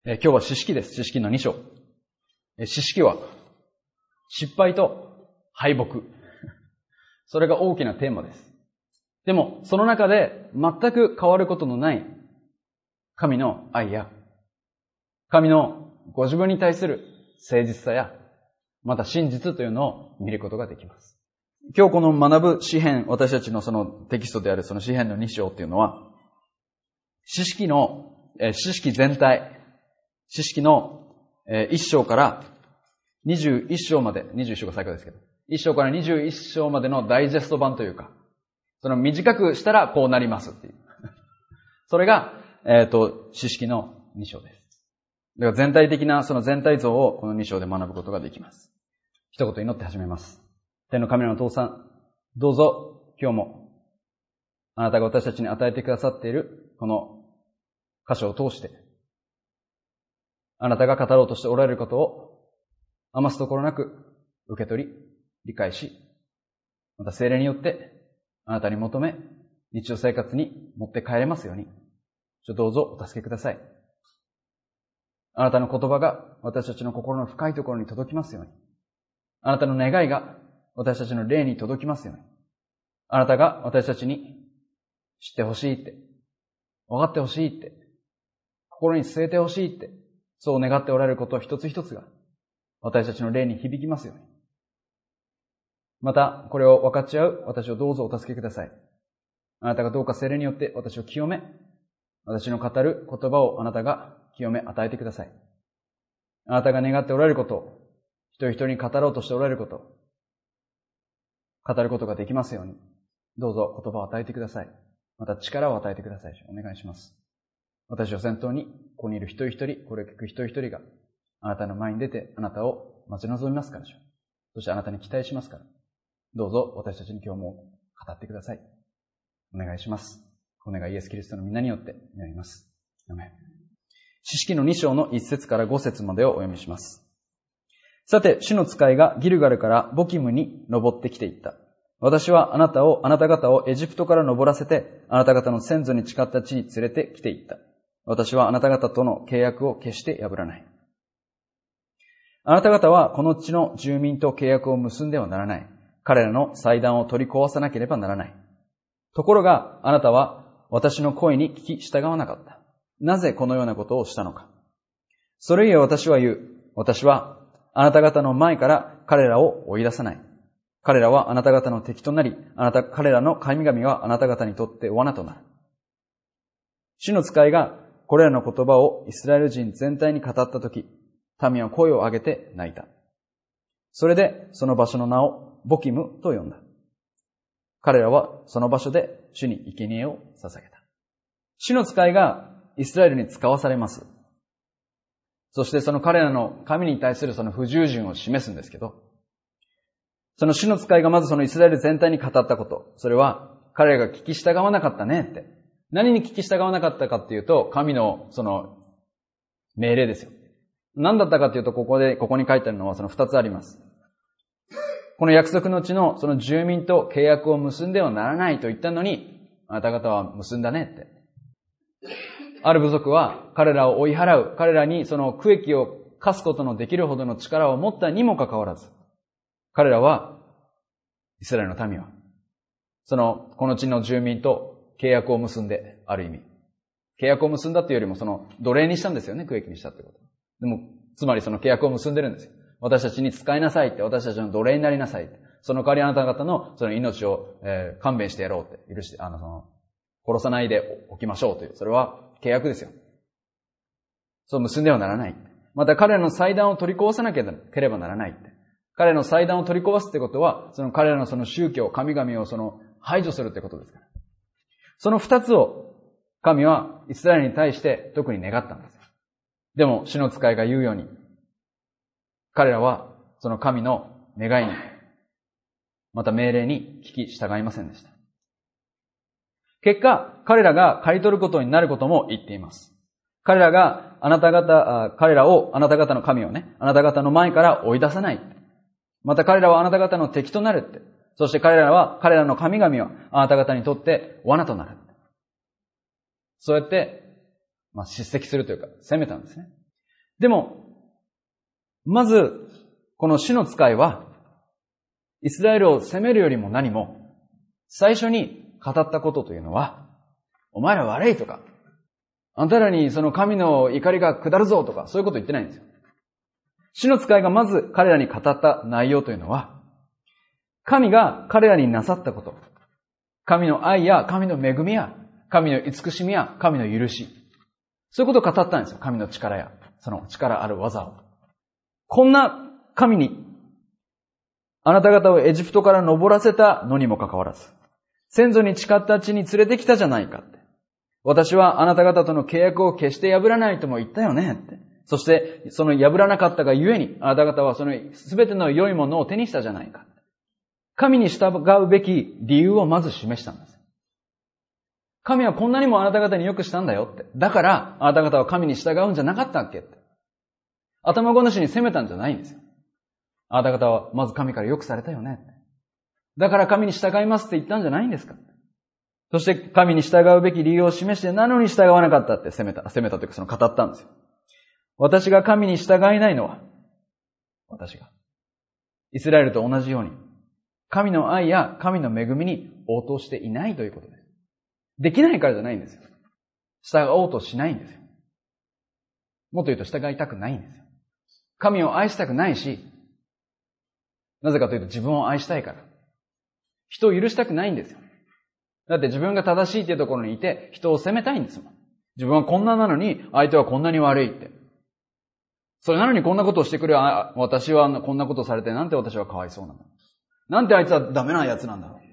今日は詩式です。詩式の2章。詩式は失敗と敗北。それが大きなテーマです。でも、その中で全く変わることのない神の愛や、神のご自分に対する誠実さや、また真実というのを見ることができます。今日この学ぶ詩編、私たちのそのテキストであるその詩編の2章っていうのは、詩式全体、詩式の1章から21章まで、21章が最高ですけど、1章から21章までのダイジェスト版というか、その短くしたらこうなりますっていう。それが、詩式の2章です。だから全体的なその全体像をこの2章で学ぶことができます。一言祈って始めます。天の神のお父さん、どうぞ今日もあなたが私たちに与えてくださっているこの箇所を通して、あなたが語ろうとしておられることを余すところなく受け取り、理解し、また聖霊によってあなたに求め、日常生活に持って帰れますように、どうぞお助けください。あなたの言葉が私たちの心の深いところに届きますように。あなたの願いが私たちの霊に届きますように。あなたが私たちに知ってほしいって、分かってほしいって、心に据えてほしいって、そう願っておられること一つ一つが私たちの霊に響きますように。また、これを分かち合う私をどうぞお助けください。あなたがどうか聖霊によって私を清め、私の語る言葉をあなたが清め与えてください。あなたが願っておられることを、一人一人に語ろうとしておられることを、語ることができますように、どうぞ言葉を与えてください。また力を与えてください。お願いします。私を先頭に、ここにいる一人一人、これを聞く一人一人が、あなたの前に出てあなたを待ち望みますからでしょう。そしてあなたに期待しますから。どうぞ私たちに今日も語ってください。お願いします。お願いイエス・キリストの皆によって祈ります。アメン。詩式の2章の1節から5節までをお読みします。さて、主の使いがギルガルからボキムに登ってきていった。私はあなた方をエジプトから登らせて、あなた方の先祖に誓った地に連れてきていった。私はあなた方との契約を決して破らない。あなた方はこの地の住民と契約を結んではならない。彼らの祭壇を取り壊さなければならない。ところが、あなたは私の声に聞き従わなかった。なぜこのようなことをしたのか。それゆえ私は言う。私はあなた方の前から彼らを追い出さない。彼らはあなた方の敵となり、彼らの神々はあなた方にとって罠となる。主の使いがこれらの言葉をイスラエル人全体に語ったとき、民は声を上げて泣いた。それでその場所の名をボキムと呼んだ。彼らはその場所で主に生贄を捧げた。主の使いがイスラエルに使わされます。そしてその彼らの神に対するその不従順を示すんですけど、その主の使いがまずそのイスラエル全体に語ったこと、それは彼らが聞き従わなかったねって。何に聞き従わなかったかっていうと、神のその命令ですよ。何だったかっていうと、ここに書いてあるのはその2つあります。この約束の地のその住民と契約を結んではならないと言ったのに、あなた方は結んだねって。ある部族は彼らを追い払う、彼らにその区域を課すことのできるほどの力を持ったにもかかわらず、彼らは、イスラエルの民は、この地の住民と契約を結んで、ある意味。契約を結んだっていうよりも奴隷にしたんですよね、区域にしたってこと。でも、つまりその契約を結んでるんですよ。私たちに使いなさいって、私たちの奴隷になりなさいって。その代わりあなた方のその命を、勘弁してやろうって、許して、殺さないでおきましょうという、それは契約ですよ。そう結んではならない。また彼らの祭壇を取り壊さなければならないって。彼らの祭壇を取り壊すってことは、彼らのその宗教、神々を排除するってことですから。その二つを神はイスラエルに対して特に願ったんです。でも、主の使いが言うように、彼らはその神の願いに、また命令に聞き従いませんでした。結果、彼らが刈り取ることになることも言っています。彼らをあなた方の神をね、あなた方の前から追い出さない。また彼らはあなた方の敵となるって。そして彼らの神々はあなた方にとって罠となる。そうやって、叱責するというか、責めたんですね。 でも、まず、この主の使いは、イスラエルを責めるよりも何も、最初に語ったことというのは、お前ら悪いとか、あんたらにその神の怒りが下るぞとか、そういうこと言ってないんですよ。主の使いがまず彼らに語った内容というのは、神が彼らになさったこと、神の愛や神の恵みや神の慈しみや神の許し、そういうことを語ったんですよ。神の力やその力ある技を。こんな神にあなた方をエジプトから登らせたのにもかかわらず、先祖に誓った地に連れてきたじゃないかって。私はあなた方との契約を決して破らないとも言ったよねって。そしてその破らなかったがゆえに、あなた方はそのすべての良いものを手にしたじゃないか。神に従うべき理由をまず示したんです。神はこんなにもあなた方に良くしたんだよって。だからあなた方は神に従うんじゃなかったっけって。頭ごなしに責めたんじゃないんですよ。あなた方はまず神から良くされたよねって。だから神に従いますって言ったんじゃないんですか。そして神に従うべき理由を示して、なのに従わなかったって責めたというかその語ったんですよ。私が神に従えないのは、私がイスラエルと同じように神の愛や神の恵みに応答していないということです。できないからじゃないんですよ。従おうとしないんですよ。もっと言うと従いたくないんですよ。神を愛したくないし、なぜかというと自分を愛したいから。人を許したくないんですよ。だって自分が正しいっていうところにいて人を責めたいんですもん。自分はこんななのに相手はこんなに悪いって。それなのにこんなことをしてくれ、私はこんなことされてなんて私はかわいそうなの。なんてあいつはダメなやつなんだろう。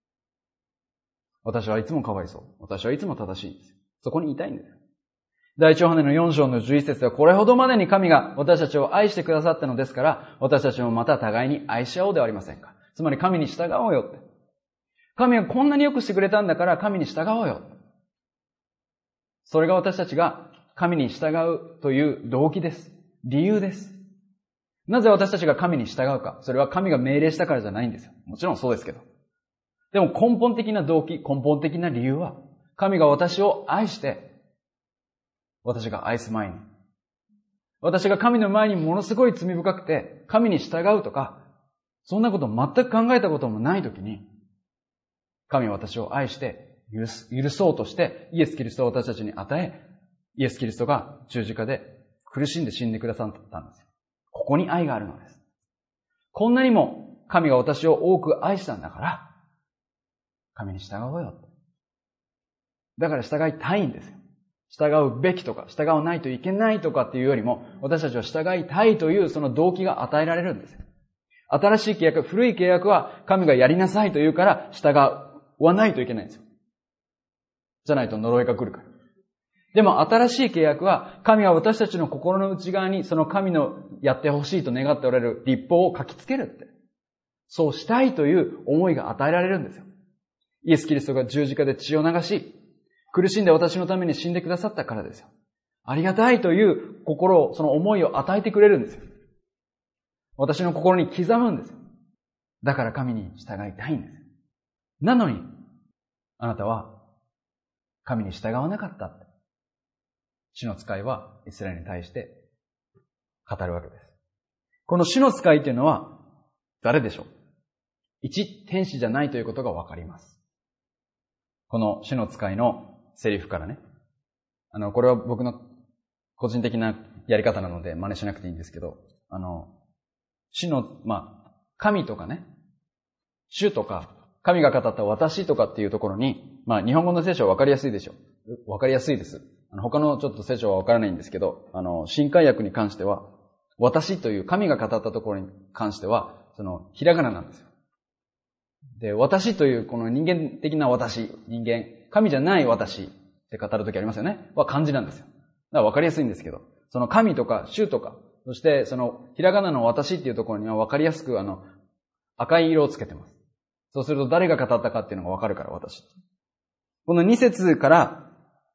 私はいつもかわいそう。私はいつも正しいんですよ。そこにいたいんですよ。第一ヨハネの4章の11節では、これほどまでに神が私たちを愛してくださったのですから、私たちもまた互いに愛し合おうではありませんか。つまり神に従おうよって。神がこんなに良くしてくれたんだから神に従おうよ。それが私たちが神に従うという動機です。理由です。なぜ私たちが神に従うか。それは神が命令したからじゃないんですよ。もちろんそうですけど。でも根本的な動機、根本的な理由は、神が私を愛して、私が愛す前に、私が神の前にものすごい罪深くて、神に従うとか、そんなことを全く考えたこともないときに、神は私を愛して許そうとして、イエス・キリストを私たちに与え、イエス・キリストが十字架で苦しんで死んでくださったんですよ。ここに愛があるのです。こんなにも神が私を多く愛したんだから、神に従おうよ。だから従いたいんですよ。従うべきとか、従わないといけないとかっていうよりも、私たちは従いたいというその動機が与えられるんですよ。新しい契約、古い契約は神がやりなさいと言うから従わないといけないんですよ。じゃないと呪いが来るから。でも新しい契約は神は私たちの心の内側にその神のやってほしいと願っておられる律法を書きつけるって。そうしたいという思いが与えられるんですよ。イエス・キリストが十字架で血を流し、苦しんで私のために死んでくださったからですよ。ありがたいという心を、その思いを与えてくれるんですよ。私の心に刻むんですよ。だから神に従いたいんです。なのに、あなたは神に従わなかった。主の使いはイスラエルに対して語るわけです。この主の使いというのは誰でしょう？一天使じゃないということがわかります。この主の使いのセリフからね。これは僕の個人的なやり方なので真似しなくていいんですけど、主の、神とかね、主とか、神が語った私とかっていうところに、日本語の聖書はわかりやすいでしょ。わかりやすいです。他のちょっと聖書はわからないんですけど、新海訳に関しては、私という神が語ったところに関しては、ひらがななんですよ。で、私というこの人間的な私、神じゃない私って語るときありますよね。は漢字なんですよ。だからわかりやすいんですけど、その神とか主とか、そしてそのひらがなの私っていうところにはわかりやすく赤い色をつけてます。そうすると誰が語ったかっていうのがわかるから私。この2節から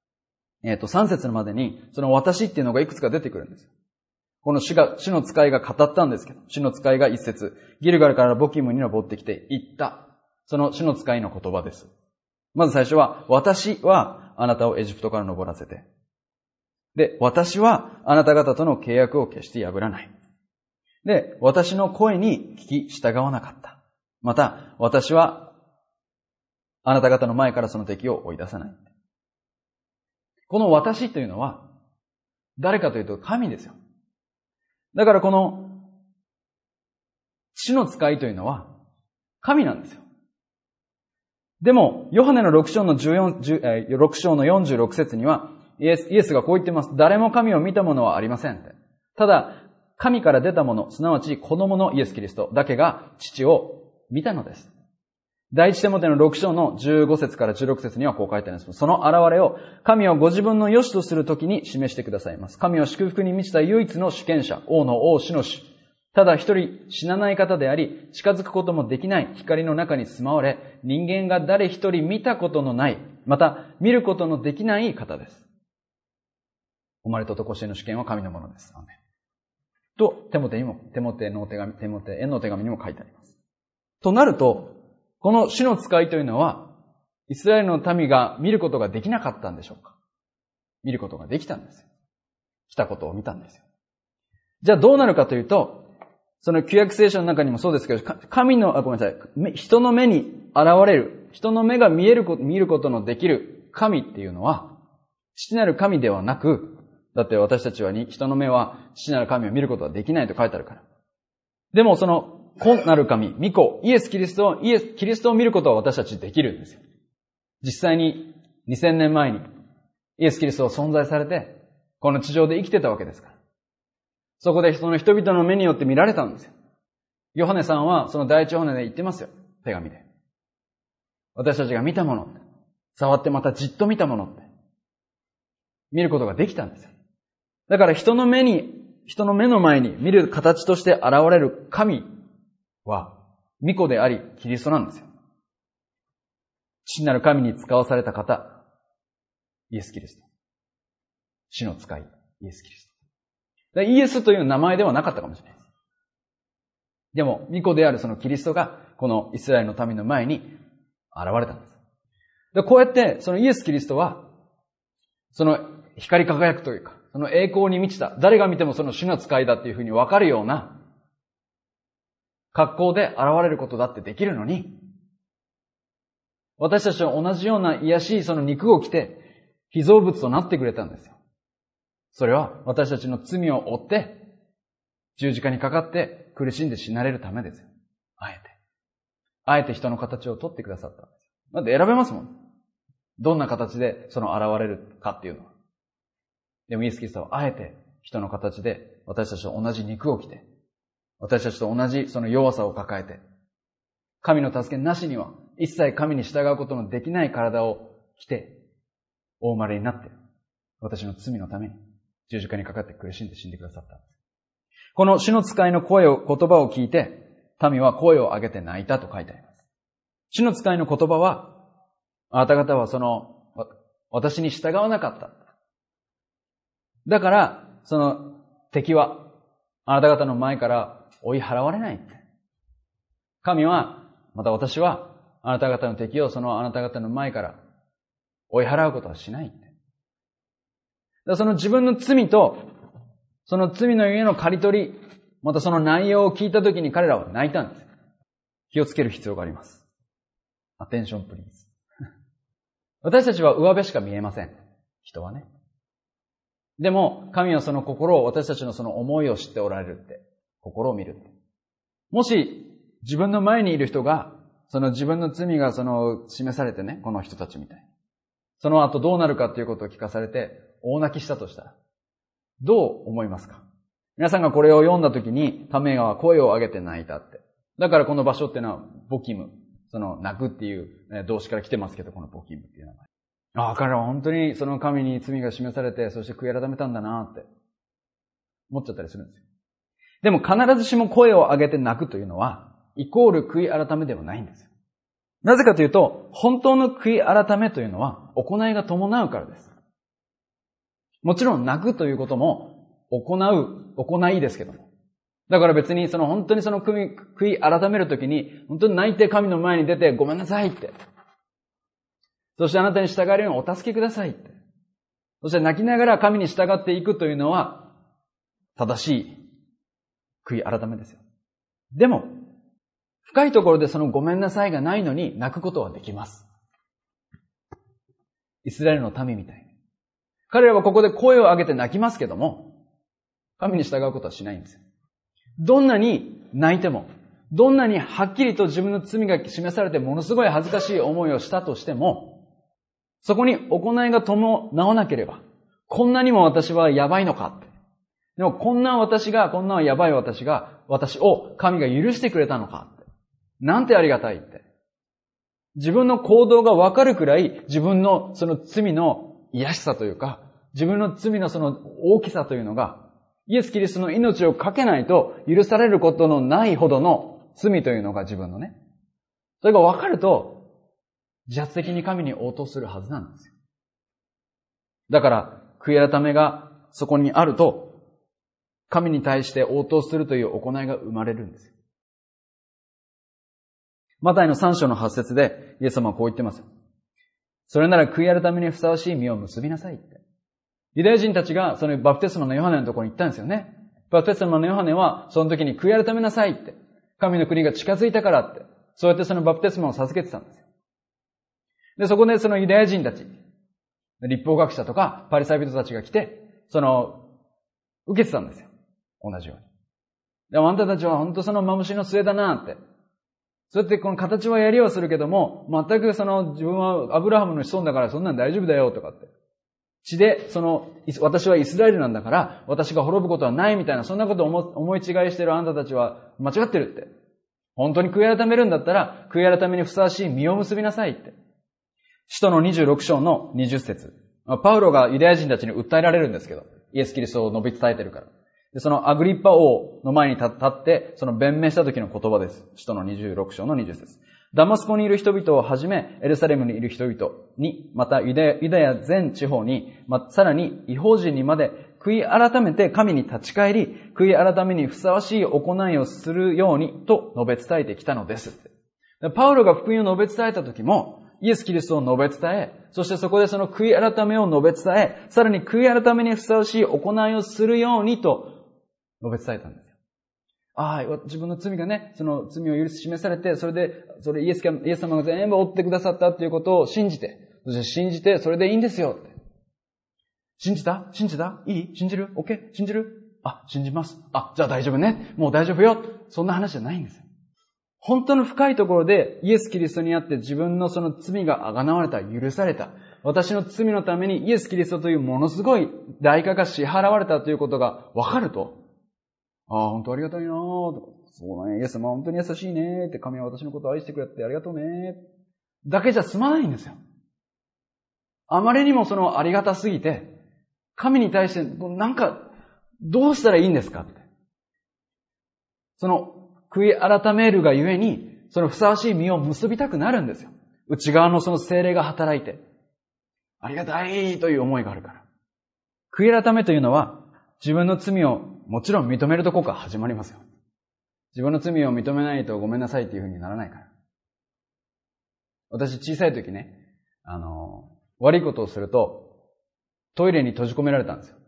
3節までにその私っていうのがいくつか出てくるんですよ。この主の使いが語ったんですけど、主の使いが1節、ギルガルからボキムに登ってきて言った。その主の使いの言葉です。まず最初は、私はあなたをエジプトから登らせて。 で、私はあなた方との契約を決して破らない。で、私の声に聞き従わなかった。また、私はあなた方の前からその敵を追い出さない。この私というのは、誰かというと神ですよ。だからこの主の使いというのは神なんですよ。でも、ヨハネの6章の46節には、イエスがこう言っています。誰も神を見たものはありませんって。ただ、神から出たもの、すなわち子供のイエス・キリストだけが父を見たのです。第一テモテの6章の15節から16節にはこう書いてあります。その現れを神をご自分の良しとするときに示してくださいます。神は祝福に満ちた唯一の主権者、王の王、主の主。ただ一人死なない方であり、近づくこともできない光の中に住まわれ、人間が誰一人見たことのない、また見ることのできない方です。生まれととこしえの主権は神のものです。アメンと、テモテへの手紙にも書いてあります。となると、この主の使いというのは、イスラエルの民が見ることができなかったんでしょうか？見ることができたんですよ。来たことを見たんですよ。じゃあどうなるかというと、その旧約聖書の中にもそうですけど、人の目に現れる、人の目が見ることのできる神っていうのは、父なる神ではなく、だって私たちは人の目は父なる神を見ることはできないと書いてあるから。でもその子なる神、御子、イエス・キリストを見ることは私たちできるんですよ。実際に2000年前にイエス・キリストは存在されて、この地上で生きてたわけですから。そこでその人々の目によって見られたんですよ。ヨハネさんはその第一ヨハネで言ってますよ。手紙で。私たちが見たもの、触ってまたじっと見たものって、見ることができたんですよ。だから人の目の前に見る形として現れる神は、御子であり、キリストなんですよ。父なる神に使わされた方、イエス・キリスト。主の使い、イエス・キリスト。イエスという名前ではなかったかもしれないです。でも、御子であるそのキリストが、このイスラエルの民の前に現れたんです。でこうやって、そのイエス・キリストは、その光り輝くというか、その栄光に満ちた、誰が見てもその主の使いだっていうふうに分かるような格好で現れることだってできるのに、私たちは同じような卑しいその肉を着て、被造物となってくれたんですよ。それは私たちの罪を負って、十字架にかかって苦しんで死なれるためですよ。あえて人の形を取ってくださったんですよ。だって選べますもん。どんな形でその現れるかっていうのは。でもイエス・キリストはあえて人の形で私たちと同じ肉を着て、私たちと同じその弱さを抱えて、神の助けなしには一切神に従うことのできない体を着て、お生まれになって、私の罪のために十字架にかかって苦しんで死んでくださったんです。この主の使いの言葉を聞いて、民は声を上げて泣いたと書いてあります。主の使いの言葉は、あなた方は私に従わなかった。だから、その敵は、あなた方の前から追い払われない。神は、また私は、あなた方の敵をあなた方の前から追い払うことはしない。その自分の罪と、その罪のゆえの刈り取り、またその内容を聞いたときに彼らは泣いたんです。気をつける必要があります。アテンションプリーズ。私たちは上辺しか見えません。人はね。でも、神はその心を、私たちのその思いを知っておられるって。心を見るって。もし、自分の前にいる人が、その自分の罪が示されてね、この人たちみたいに。その後どうなるかということを聞かされて、大泣きしたとしたら、どう思いますか？皆さんがこれを読んだときに、民は声を上げて泣いたって。だからこの場所っていうのは、ボキム。泣くっていう動詞から来てますけど、このボキムっていう名前。彼らは本当にその神に罪が示されて、そして悔い改めたんだなって思っちゃったりするんですよ。でも必ずしも声を上げて泣くというのは、イコール悔い改めではないんですよ。なぜかというと、本当の悔い改めというのは、行いが伴うからです。もちろん泣くということも行いですけども。だから別に本当に悔い改めるときに、本当に泣いて神の前に出てごめんなさいって。そしてあなたに従えるようにお助けくださいって。 そして泣きながら神に従っていくというのは、正しい悔い改めですよ。でも、深いところでそのごめんなさいがないのに泣くことはできます。イスラエルの民みたいに。彼らはここで声を上げて泣きますけども、神に従うことはしないんですよ。どんなに泣いても、どんなにはっきりと自分の罪が示されてものすごい恥ずかしい思いをしたとしても、そこに行いが伴わなければ、こんなにも私はやばいのかって。でもこんなやばい私を神が許してくれたのかって。なんてありがたいって。自分の行動がわかるくらい自分のその罪の癒しさというか、自分の罪のその大きさというのが、イエス・キリストの命をかけないと許されることのないほどの罪というのが自分のね。それがわかると、自発的に神に応答するはずなんですよ。だから、悔い改めがそこにあると、神に対して応答するという行いが生まれるんですよ。マタイの3章の8節で、イエス様はこう言ってますよ。それなら悔い改めにふさわしい実を結びなさいって。ユダヤ人たちがそのバプテスマのヨハネのところに行ったんですよね。バプテスマのヨハネはその時に悔い改めなさいって。神の国が近づいたからって。そうやってそのバプテスマを授けてたんですよ。で、そこでそのユダヤ人たち、立法学者とかパリサイ人たちが来て、受けてたんですよ。同じように。でもあんたたちは本当その幻の末だなって。そうやってこの形はやりはするけども、全く自分はアブラハムの子孫だからそんなん大丈夫だよとかって。血で私はイスラエルなんだから、私が滅ぶことはないみたいな、そんなことを思い違いしてるあんたたちは間違ってるって。本当に悔い改めるんだったら、悔い改めにふさわしい実を結びなさいって。使徒の26章の20節。パウロがユダヤ人たちに訴えられるんですけど、イエス・キリストを述べ伝えてるから。で、そのアグリッパ王の前に立って、その弁明した時の言葉です。使徒の26章の20節。ダマスコにいる人々をはじめ、エルサレムにいる人々に、またユダヤ全地方に、さらに異邦人にまで、悔い改めて神に立ち返り、悔い改めにふさわしい行いをするようにと述べ伝えてきたのです。パウロが福音を述べ伝えた時も、イエス・キリストを述べ伝え、そしてそこでその悔い改めを述べ伝え、さらに悔い改めにふさわしい行いをするようにと述べ伝えたんですよ。自分の罪がね、その罪を示されて、それイエス様が全部負ってくださったということを信じて、それでいいんですよって。信じたいい信じる ?OK? 信じる信じます。じゃあ大丈夫ね。もう大丈夫よ。そんな話じゃないんですよ。本当の深いところでイエス・キリストにあって自分のその罪があがなわれた、許された。私の罪のためにイエス・キリストというものすごい代価が支払われたということが分かると、本当ありがたいなぁと。そうだね。イエス様本当に優しいねって。神は私のことを愛してくれてありがとうね。だけじゃ済まないんですよ。あまりにもそのありがたすぎて、神に対してどうしたらいいんですかって。その悔い改めるがゆえに、そのふさわしい実を結びたくなるんですよ。内側のその聖霊が働いて。ありがたいという思いがあるから。悔い改めというのは、自分の罪をもちろん認めるとこから始まりますよ。自分の罪を認めないとごめんなさいっていう風にならないから。私小さい時ね、悪いことをすると、トイレに閉じ込められたんですよ。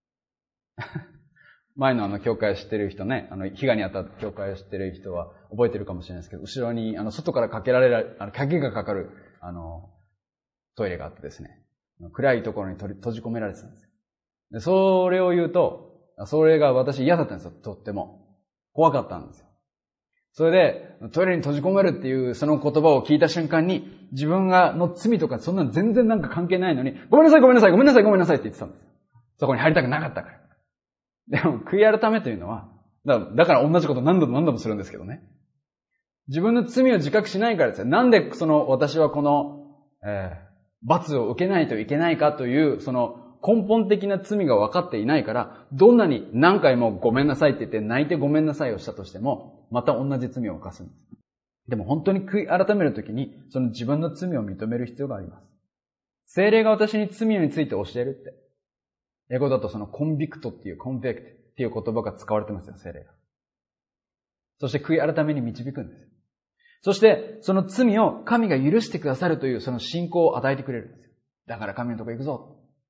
前の教会を知ってる人ね、被害に遭った教会を知ってる人は覚えてるかもしれないですけど、後ろに、外から鍵がかかる、トイレがあってですね、暗いところに閉じ込められてたんですよ。で、それを言うと、それが私嫌だったんですよ、とっても。怖かったんですよ。それで、トイレに閉じ込めるっていうその言葉を聞いた瞬間に、自分の罪とかそんなの全然関係ないのに、ごめんなさいって言ってたんですよ。そこに入りたくなかったから。でも、悔い改めというのは、だから同じこと何度もするんですけどね。自分の罪を自覚しないからですよ。なんで私はこの、罰を受けないといけないかという、根本的な罪が分かっていないから、どんなに何回もごめんなさいって言って泣いてごめんなさいをしたとしても、また同じ罪を犯すんです。でも本当に悔い改めるときに、その自分の罪を認める必要があります。聖霊が私に罪について教えるって。英語だとコンビクトっていう言葉が使われてますよ、聖霊が。そして悔い改めに導くんです。そして、その罪を神が許してくださるというその信仰を与えてくれるんですよ。だから神のとこ行くぞ。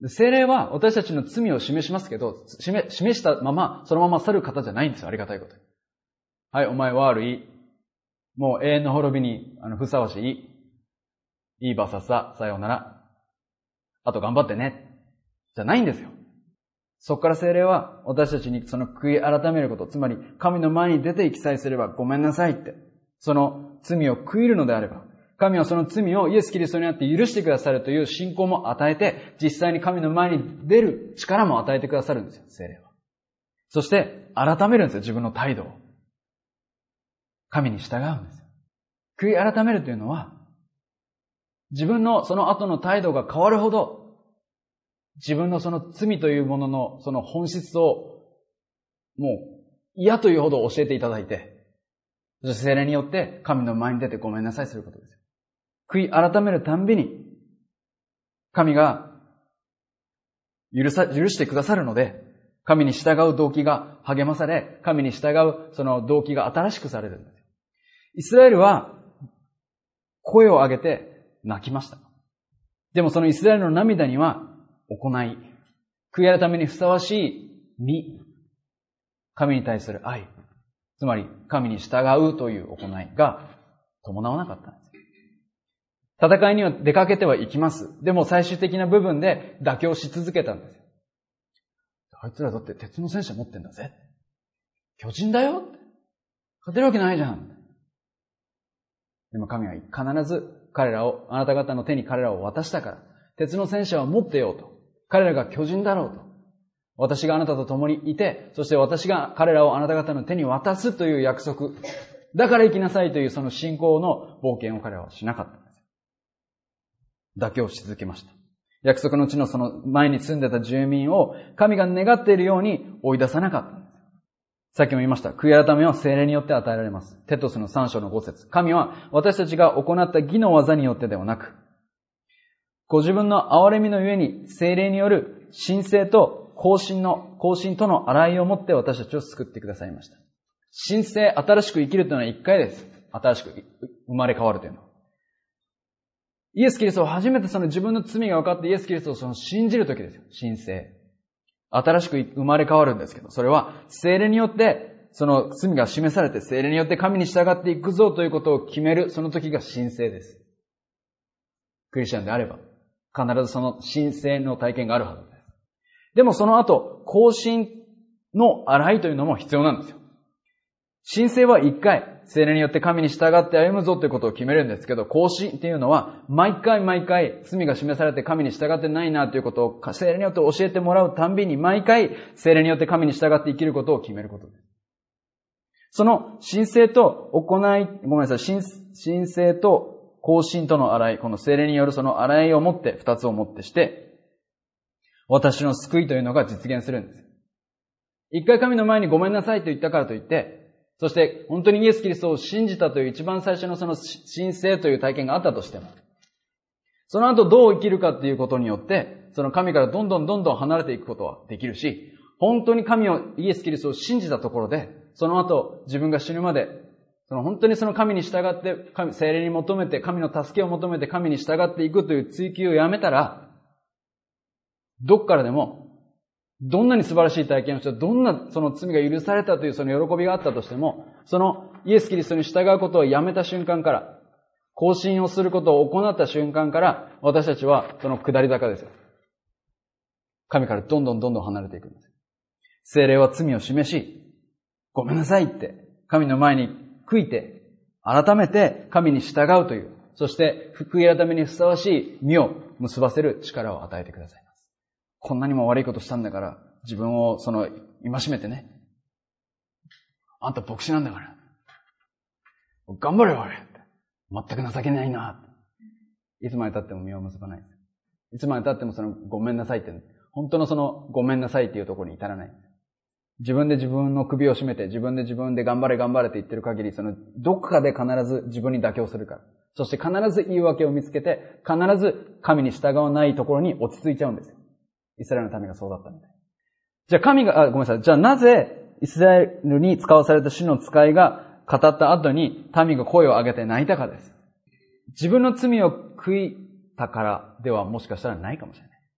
聖霊は私たちの罪を示しますけど、示したまま、そのまま去る方じゃないんですよ、ありがたいことに。はい、お前は悪い。もう永遠の滅びにふさわしい。いいバササ、さようなら。あと頑張ってね。じゃないんですよ。そこから聖霊は私たちにその悔い改めること、つまり神の前に出て行きさえすればごめんなさいって、その罪を悔いるのであれば、神はその罪をイエス・キリストにあって許してくださるという信仰も与えて、実際に神の前に出る力も与えてくださるんですよ、聖霊は。そして改めるんですよ、自分の態度を。神に従うんですよ。悔い改めるというのは、自分のその後の態度が変わるほど、自分のその罪というもののその本質をもう嫌というほど教えていただいて、そして聖霊によって神の前に出てごめんなさいすることですよ。悔い改めるたんびに神が許してくださるので、神に従う動機が励まされ、神に従うその動機が新しくされるんです。イスラエルは声を上げて泣きました。でもそのイスラエルの涙には行い、悔い改めにふさわしい義、神に対する愛、つまり神に従うという行いが伴わなかったんです。戦いには出かけてはいきます。でも最終的な部分で妥協し続けたんです。あいつらだって鉄の戦車持ってんだぜ。巨人だよ。勝てるわけないじゃん。でも神は必ずあなた方の手に彼らを渡したから、鉄の戦車を持ってようと。彼らが巨人だろうと。私があなたと共にいて、そして私が彼らをあなた方の手に渡すという約束。だから生きなさいというその信仰の冒険を彼らはしなかったんです。妥協し続けました。約束の地のその前に住んでた住民を神が願っているように追い出さなかったんです。さっきも言いました。悔い改めは聖霊によって与えられます。テトスの3章の5節。神は私たちが行った義の技によってではなく、ご自分の憐れみのゆえに聖霊による神聖と更新との洗いをもって私たちを救ってくださいました。神聖、新しく生きるというのは一回です。新しく生まれ変わるというのは。イエス・キリストを初めてその自分の罪が分かってイエス・キリストをその信じるときですよ。神聖。新しく生まれ変わるんですけど、それは聖霊によってその罪が示されて聖霊によって神に従っていくぞということを決める、その時が神聖です。クリスチャンであれば必ずその神聖の体験があるはずです。でもその後、更新の洗いというのも必要なんですよ。神聖は一回、聖霊によって神に従って歩むぞということを決めるんですけど、更新っていうのは、毎回罪が示されて神に従ってないなということを聖霊によって教えてもらうたんびに、毎回聖霊によって神に従って生きることを決めることです。その神聖と神聖と更新との洗い、この聖霊によるその洗いをもって、二つをもってして、私の救いというのが実現するんです。一回神の前にごめんなさいと言ったからといって、そして本当にイエス・キリストを信じたという一番最初のその神聖という体験があったとしても、その後どう生きるかっていうことによって、その神からどんどん離れていくことはできるし、本当にイエス・キリストを信じたところで、その後自分が死ぬまで、本当にその神に従って、聖霊に求めて、神の助けを求めて神に従っていくという追求をやめたら、どっからでも、どんなに素晴らしい体験をした、どんなその罪が許されたというその喜びがあったとしても、そのイエス・キリストに従うことをやめた瞬間から、更新をすることを行った瞬間から、私たちはその下り坂ですよ。神からどんどん離れていくんです。聖霊は罪を示し、ごめんなさいって、神の前に悔いて、改めて神に従うという、そして悔い改めにふさわしい実を結ばせる力を与えてくださいます。こんなにも悪いことしたんだから、自分を戒めてね。あんた牧師なんだから。頑張れよ、俺。全く情けないな。いつまで経っても実を結ばない。いつまで経ってもごめんなさいって、本当のごめんなさいっていうところに至らない。自分で自分の首を絞めて、自分で頑張れって言ってる限り、どこかで必ず自分に妥協するから。そして必ず言い訳を見つけて、必ず神に従わないところに落ち着いちゃうんですよ。イスラエルの民がそうだったみたい。じゃあじゃあなぜイスラエルに使わされた主の使いが語った後に民が声を上げて泣いたかです。自分の罪を悔いたからではもしかしたらないかもしれない。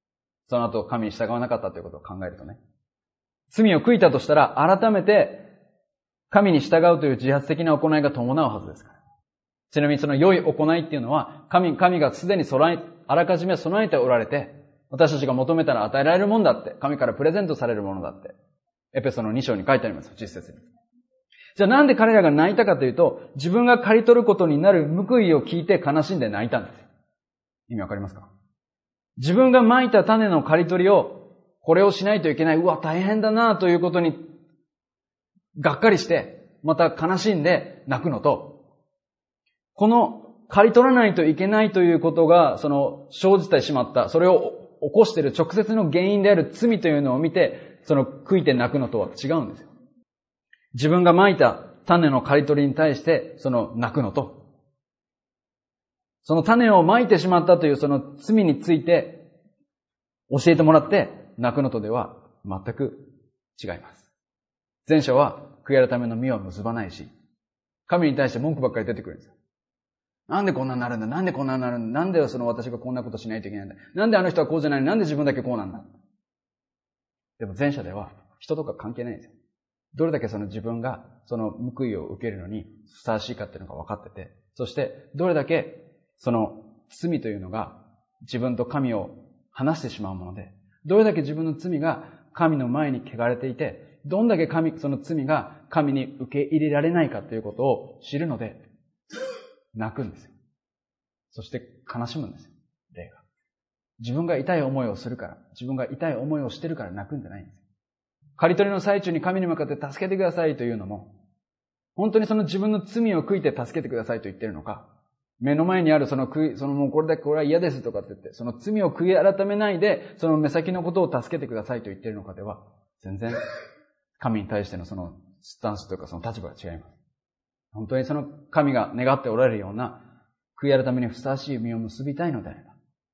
その後神に従わなかったということを考えるとね。罪を悔いたとしたら、改めて神に従うという自発的な行いが伴うはずですから。ちなみにその良い行いっていうのは、神がすでにあらかじめ備えておられて、私たちが求めたら与えられるもんだって、神からプレゼントされるものだって、エペソの2章に書いてあります、10節に。じゃあなんで彼らが泣いたかというと、自分が刈り取ることになる報いを聞いて悲しんで泣いたんです。意味わかりますか？自分が蒔いた種の刈り取りを、これをしないといけない、うわ、大変だなということに、がっかりして、また悲しんで泣くのと、この刈り取らないといけないということが、生じてしまった、それを起こしている直接の原因である罪というのを見て、悔いて泣くのとは違うんですよ。自分が蒔いた種の刈り取りに対して、泣くのと、その種を蒔いてしまったというその罪について教えてもらって泣くのとでは全く違います。前者は悔い改めの実を結ばないし、神に対して文句ばっかり出てくるんですよ。なんでこんなになるんだ？なんでこんなになるんだ？なんで私がこんなことしないといけないんだ？なんであの人はこうじゃない？なんで自分だけこうなんだ？でも前者では人とか関係ないんですよ。どれだけ自分が報いを受けるのにふさわしいかっていうのが分かってて、そしてどれだけ罪というのが自分と神を離してしまうもので、どれだけ自分の罪が神の前に汚れていて、どんだけその罪が神に受け入れられないかということを知るので、泣くんですよ。そして悲しむんですよ。霊が。自分が痛い思いをするから、自分が痛い思いをしてるから泣くんじゃないんです。刈り取りの最中に神に向かって助けてくださいというのも、本当に自分の罪を悔いて助けてくださいと言ってるのか、目の前にあるもうこれは嫌ですとかって言って、その罪を悔い改めないで、その目先のことを助けてくださいと言ってるのかでは、全然神に対してのスタンスというか立場が違います。本当に神が願っておられるような悔い改めにふさわしい実を結びたいのであれば、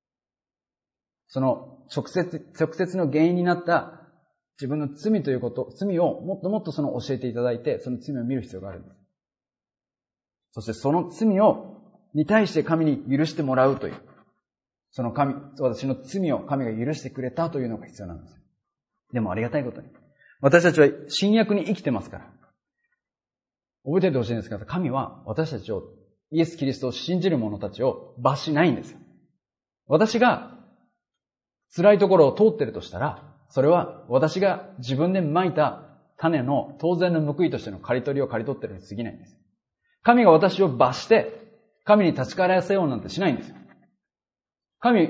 直接の原因になった自分の罪ということ、罪をもっともっと教えていただいて、その罪を見る必要があるんです。そしてその罪に対して神に許してもらうという、私の罪を神が許してくれたというのが必要なんです。でもありがたいことに、私たちは新約に生きてますから、覚えておいてほしいんですが、神は私たちを、イエス・キリストを信じる者たちを罰しないんですよ。私が辛いところを通っているとしたら、それは私が自分で蒔いた種の当然の報いとしての刈り取りを刈り取っているに過ぎないんです。神が私を罰して、神に立ち返らせようなんてしないんですよ。神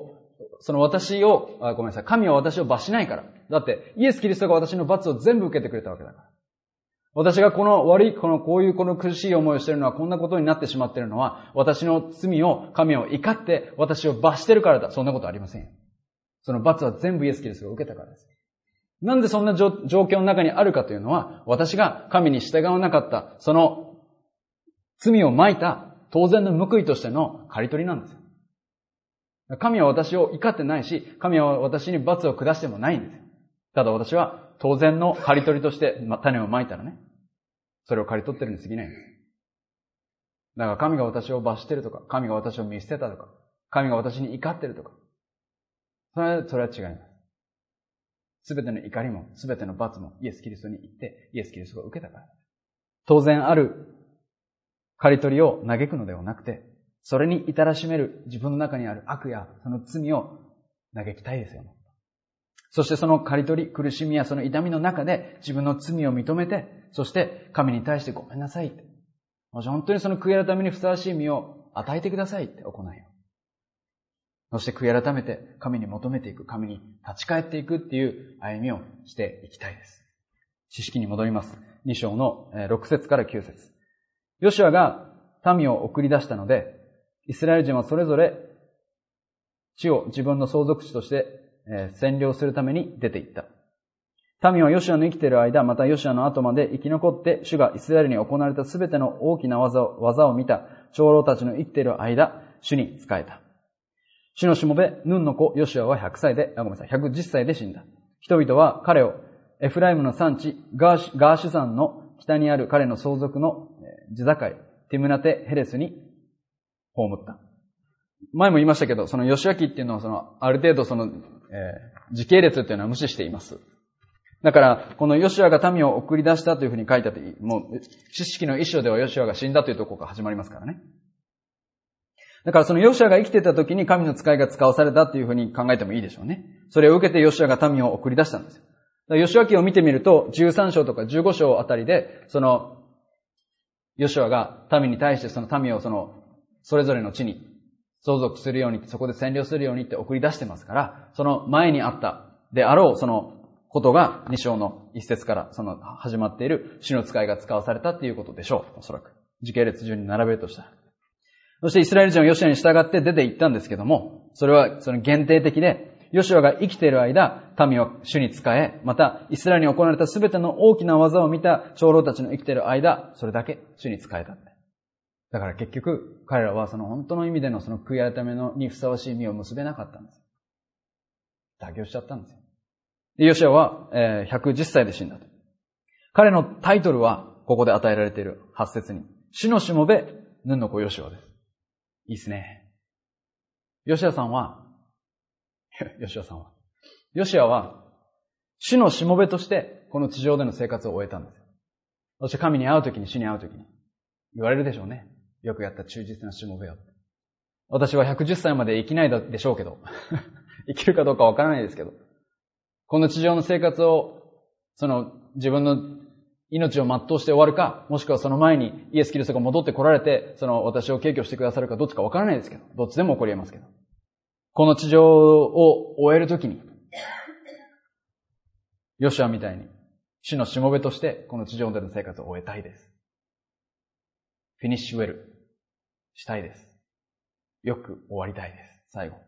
は私を罰しないから。だって、イエス・キリストが私の罰を全部受けてくれたわけだから。私がこういう苦しい思いをしているのは、こんなことになってしまっているのは、私の罪を、神を怒って私を罰してるからだ。そんなことありませんよ。その罰は全部イエス・キリストが受けたからです。なんでそんな状況の中にあるかというのは、私が神に従わなかった、その罪を蒔いた当然の報いとしての刈り取りなんですよ。神は私を怒ってないし、神は私に罰を下してもないんですよ。ただ私は当然の刈り取りとして種を蒔いたらね、それを刈り取ってるに過ぎないんです。だから神が私を罰してるとか、神が私を見捨てたとか、神が私に怒ってるとか、それは違います。すべての怒りも、すべての罰もイエス・キリストに行って、イエス・キリストが受けたから。当然ある刈り取りを嘆くのではなくて、それに至らしめる自分の中にある悪やその罪を嘆きたいですよね。そしてその刈り取り、苦しみやその痛みの中で自分の罪を認めて、そして神に対してごめんなさいって。本当にその悔い改めにふさわしい実を与えてくださいって行いよ。そして悔い改めて神に求めていく、神に立ち返っていくっていう歩みをしていきたいです。知識に戻ります。2章の6節から9節。ヨシュアが民を送り出したので、イスラエル人はそれぞれ地を自分の相続地として占領するために出て行った。民はヨシュアの生きている間、またヨシュアの後まで生き残って、主がイスラエルに行われたすべての大きな技を見た長老たちの生きている間、主に仕えた。主のしもべ、ヌンの子、ヨシュアは110歳で死んだ。人々は彼をエフライムの産地、ガーシュ山の北にある彼の相続の地境、ティムナテ・ヘレスに葬った。前も言いましたけど、そのヨシュア記っていうのはある程度時系列っていうのは無視しています。だから、このヨシュアが民を送り出したというふうに書いてあって、もう、知識の一章ではヨシュアが死んだというところから始まりますからね。だからそのヨシュアが生きてた時に神の使いが使わされたというふうに考えてもいいでしょうね。それを受けてヨシュアが民を送り出したんですよ。ヨシュア記を見てみると、13章とか15章あたりで、その、ヨシュアが民に対してその民をそれぞれの地に相続するように、そこで占領するようにって送り出してますから、その前にあったであろうそのことが2章の1節から始まっている主の使いが使わされたっていうことでしょう。おそらく。時系列順に並べるとしたら。そしてイスラエル人はヨシュアに従って出て行ったんですけども、それは限定的で、ヨシュアが生きている間、民は主に仕え、またイスラエルに行われたすべての大きな技を見た長老たちの生きている間、それだけ主に仕えた。だから結局、彼らは本当の意味での悔い改めにふさわしい実を結べなかったんです。妥協しちゃったんですよ。で、ヨシュアは、110歳で死んだと。彼のタイトルは、ここで与えられている8節に、主のしもべ、ヌンの子ヨシュアです。いいですね。ヨシュアは、主のしもべとして、この地上での生活を終えたんですよ。そして神に会うときに、主に会うときに、言われるでしょうね。よくやった忠実なしもべよ。私は110歳まで生きないでしょうけど、生きるかどうかわからないですけど、この地上の生活を、自分の命を全うして終わるか、もしくはその前にイエス・キリストが戻って来られて、私を敬居してくださるかどっちかわからないですけど、どっちでも起こり得ますけど。この地上を終えるときに、ヨシュアみたいに、主のしもべとして、この地上での生活を終えたいです。フィニッシュウェルしたいです。よく終わりたいです。最後。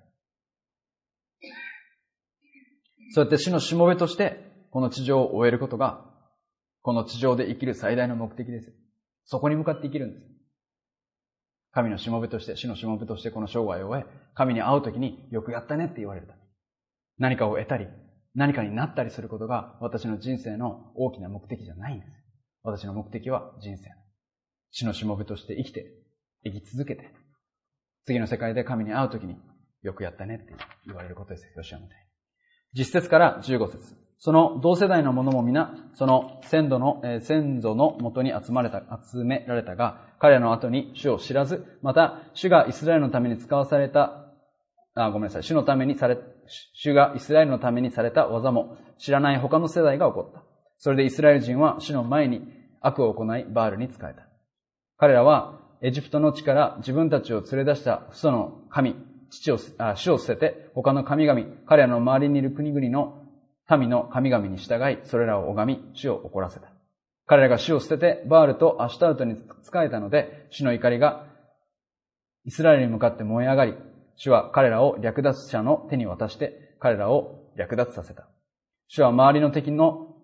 そうやって主のしもべとして、この地上を終えることが、この地上で生きる最大の目的です。そこに向かって生きるんです。神のしもべとして、主のしもべとしてこの生涯を終え、神に会うときによくやったねって言われるため。何かを得たり、何かになったりすることが私の人生の大きな目的じゃないんです。私の目的は人生。主のしもべとして生き続けて、次の世界で神に会うときによくやったねって言われることですよ。ヨシュアみたいに。10節から15節。その同世代の者も皆、その先祖のもとに集められたが、彼らの後に主を知らず、また主がイスラエルのために使わされた、主がイスラエルのためにされた技も知らない他の世代が起こった。それでイスラエル人は主の前に悪を行い、バールに仕えた。彼らはエジプトの地から自分たちを連れ出した父祖の神、主を捨てて他の神々、彼らの周りにいる国々の民の神々に従い、それらを拝み、主を怒らせた。彼らが主を捨ててバールとアシュタルトに仕えたので、主の怒りがイスラエルに向かって燃え上がり、主は彼らを略奪者の手に渡して彼らを略奪させた。主は周りの敵の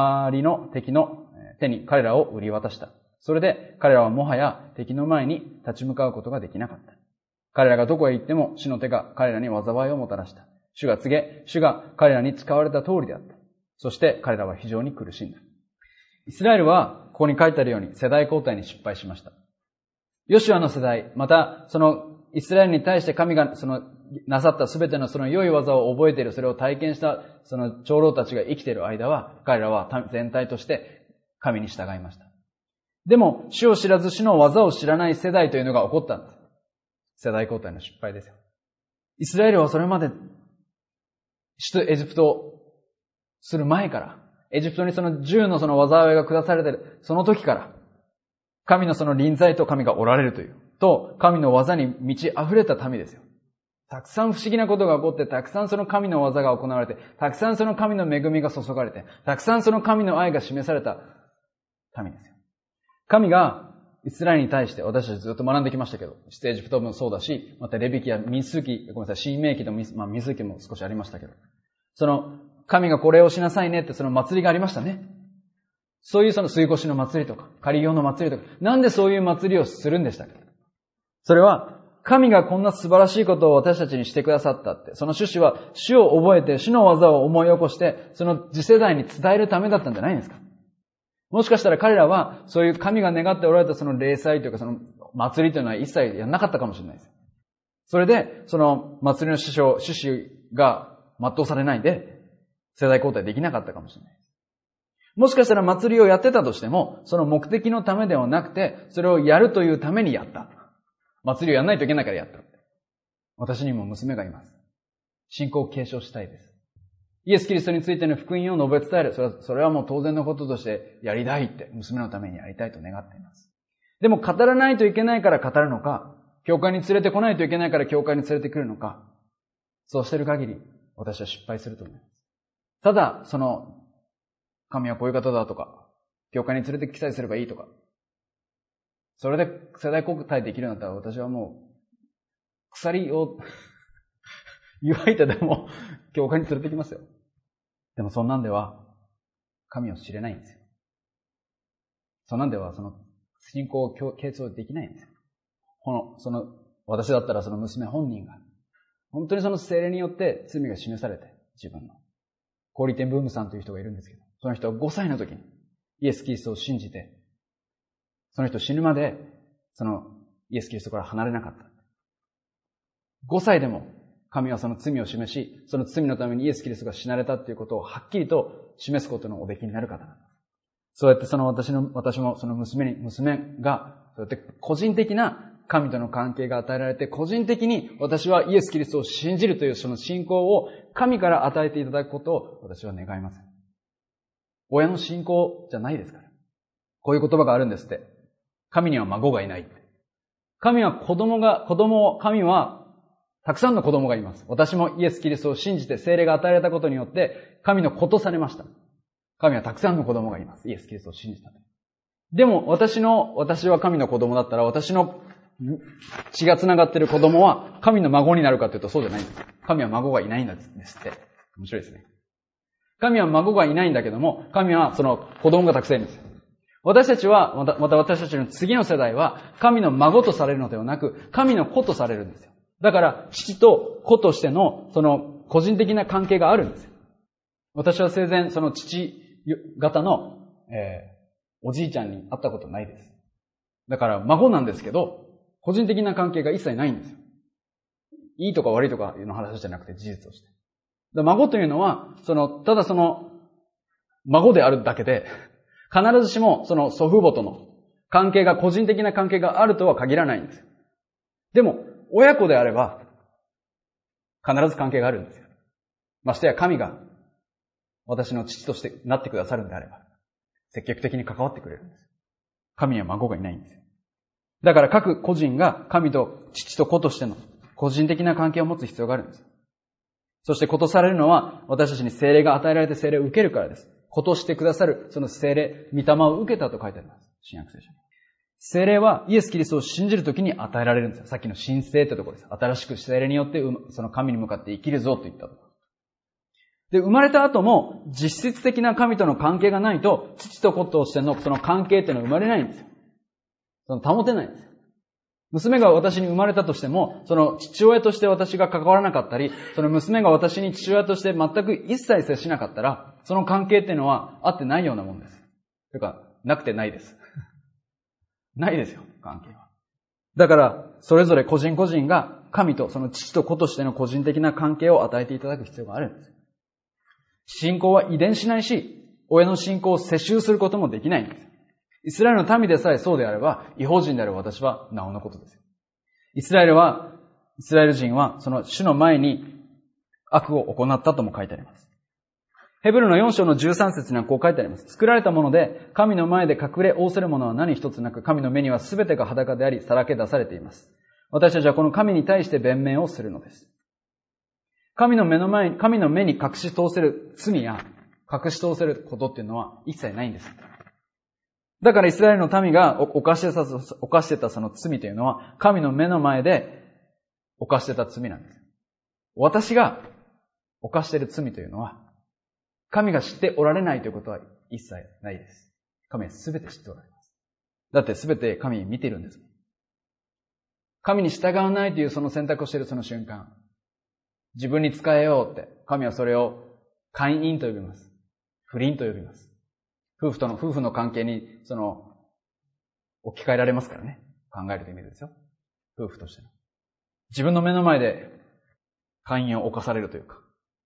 手に彼らを売り渡した。それで彼らはもはや敵の前に立ち向かうことができなかった。彼らがどこへ行っても主の手が彼らに災いをもたらした。主が彼らに使われた通りであった。そして彼らは非常に苦しんだ。イスラエルはここに書いてあるように世代交代に失敗しました。ヨシュアの世代、またイスラエルに対して神がなさったすべての良い技を覚えている、それを体験した長老たちが生きている間は、彼らは全体として神に従いました。でも、主を知らず主の技を知らない世代というのが起こったんです。世代交代の失敗ですよ。イスラエルはそれまで、首都エジプトをする前から、エジプトに10の災いが下されている、その時から、神の臨在と神がおられるという、神の技に満ち溢れた民ですよ。たくさん不思議なことが起こって、たくさん神の技が行われて、たくさん神の恵みが注がれて、たくさん神の愛が示された民ですよ。神がイスラエルに対して私たちずっと学んできましたけど、出エジプトもそうだし、またレビ記や新明記と民数記も少しありましたけど、神がこれをしなさいねって祭りがありましたね。そういう水越の祭りとか、仮行の祭りとか、なんでそういう祭りをするんでしたっけ？それは、神がこんな素晴らしいことを私たちにしてくださったって、その趣旨は主を覚えて、主の技を思い起こして、次世代に伝えるためだったんじゃないんですか？もしかしたら彼らは、そういう神が願っておられた礼祭というか祭りというのは一切やらなかったかもしれないです。それで、祭りの趣旨が全うされないで、世代交代できなかったかもしれない。もしかしたら祭りをやってたとしても、その目的のためではなくて、それをやるというためにやった。祭りをやらないといけないからやった。私にも娘がいます。信仰を継承したいです。イエス・キリストについての福音を述べ伝える。それはもう当然のこととしてやりたいって、娘のためにやりたいと願っています。でも語らないといけないから語るのか、教会に連れてこないといけないから教会に連れてくるのか、そうしてる限り私は失敗すると思います。ただ、神はこういう方だとか、教会に連れてきさえすればいいとか、それで世代交代できるんだったら私はもう、鎖を湯いてでも教会に連れてきますよ。でもそんなんでは神を知れないんですよ。そんなんでは信仰を継承できないんですよ。私だったらその娘本人が、本当にその聖霊によって罪が示されて、自分の。コーリーテンブームさんという人がいるんですけど、その人は5歳の時にイエス・キリストを信じて、その人死ぬまで、イエス・キリストから離れなかった。5歳でも神はその罪を示し、その罪のためにイエス・キリストが死なれたということをはっきりと示すことのおできになる方なんです。そうやって私もその娘が、そうやって個人的な神との関係が与えられて、個人的に私はイエス・キリストを信じるというその信仰を神から与えていただくことを私は願います。親の信仰じゃないですから。こういう言葉があるんですって。神には孫がいない。神は神はたくさんの子供がいます。私もイエス・キリストを信じて聖霊が与えられたことによって神の子とされました。神はたくさんの子供がいます。イエス・キリストを信じた。でも私は神の子供だったら私の血が繋がっている子供は神の孫になるかというとそうじゃないんです。神は孫がいないんですって。面白いですね。神は孫がいないんだけども、神はその子供がたくさんいるんですよ。私たちは、また私たちの次の世代は神の孫とされるのではなく、神の子とされるんですよ。だから、父と子としての、個人的な関係があるんですよ。私は生前、その父方の、おじいちゃんに会ったことないです。だから、孫なんですけど、個人的な関係が一切ないんですよ。いいとか悪いとかいうの話じゃなくて事実として。孫というのは、ただ孫であるだけで、必ずしも祖父母との関係が、個人的な関係があるとは限らないんですよ。でも、親子であれば、必ず関係があるんですよ。ましてや神が私の父としてなってくださるんであれば、積極的に関わってくれるんです。神には孫がいないんですよ。だから各個人が神と父と子としての個人的な関係を持つ必要があるんです。そして子とされるのは私たちに聖霊が与えられて聖霊を受けるからです。子としてくださるその聖霊、御霊を受けたと書いてあります。新約聖書に。聖霊はイエス・キリストを信じるときに与えられるんですよ。さっきの神聖ってところです。新しく聖霊によってその神に向かって生きるぞと言ったところ。で、生まれた後も実質的な神との関係がないと、父と子としてのその関係っていうのは生まれないんですよ。保てないんですよ。娘が私に生まれたとしても、その父親として私が関わらなかったり、その娘が私に父親として全く一切接しなかったら、その関係っていうのはあってないようなもんです。というか、なくてないです。ないですよ、関係は。だから、それぞれ個人個人が神とその父と子としての個人的な関係を与えていただく必要があるんです。信仰は遺伝しないし、親の信仰を世襲することもできないんです。イスラエルの民でさえそうであれば、異邦人である私はなおのことですよ。イスラエル人はその主の前に悪を行ったとも書いてあります。ヘブルの4章の13節にはこう書いてあります。作られたもので、神の前で隠れ仰せるものは何一つなく、神の目には全てが裸であり、さらけ出されています。私たちはこの神に対して弁明をするのです。神の目に隠し通せる罪や隠し通せることっていうのは一切ないんです。だからイスラエルの民が犯してたその罪というのは、神の目の前で犯してた罪なんです。私が犯している罪というのは、神が知っておられないということは一切ないです。神は全て知っておられます。だって全て神に見ているんです。神に従わないというその選択をしているその瞬間、自分に仕えようって、神はそれを姦淫と呼びます。不倫と呼びます。夫婦の関係に置き換えられますからね。考えるという意味ですよ。夫婦としての。自分の目の前で姦淫を犯されるというか、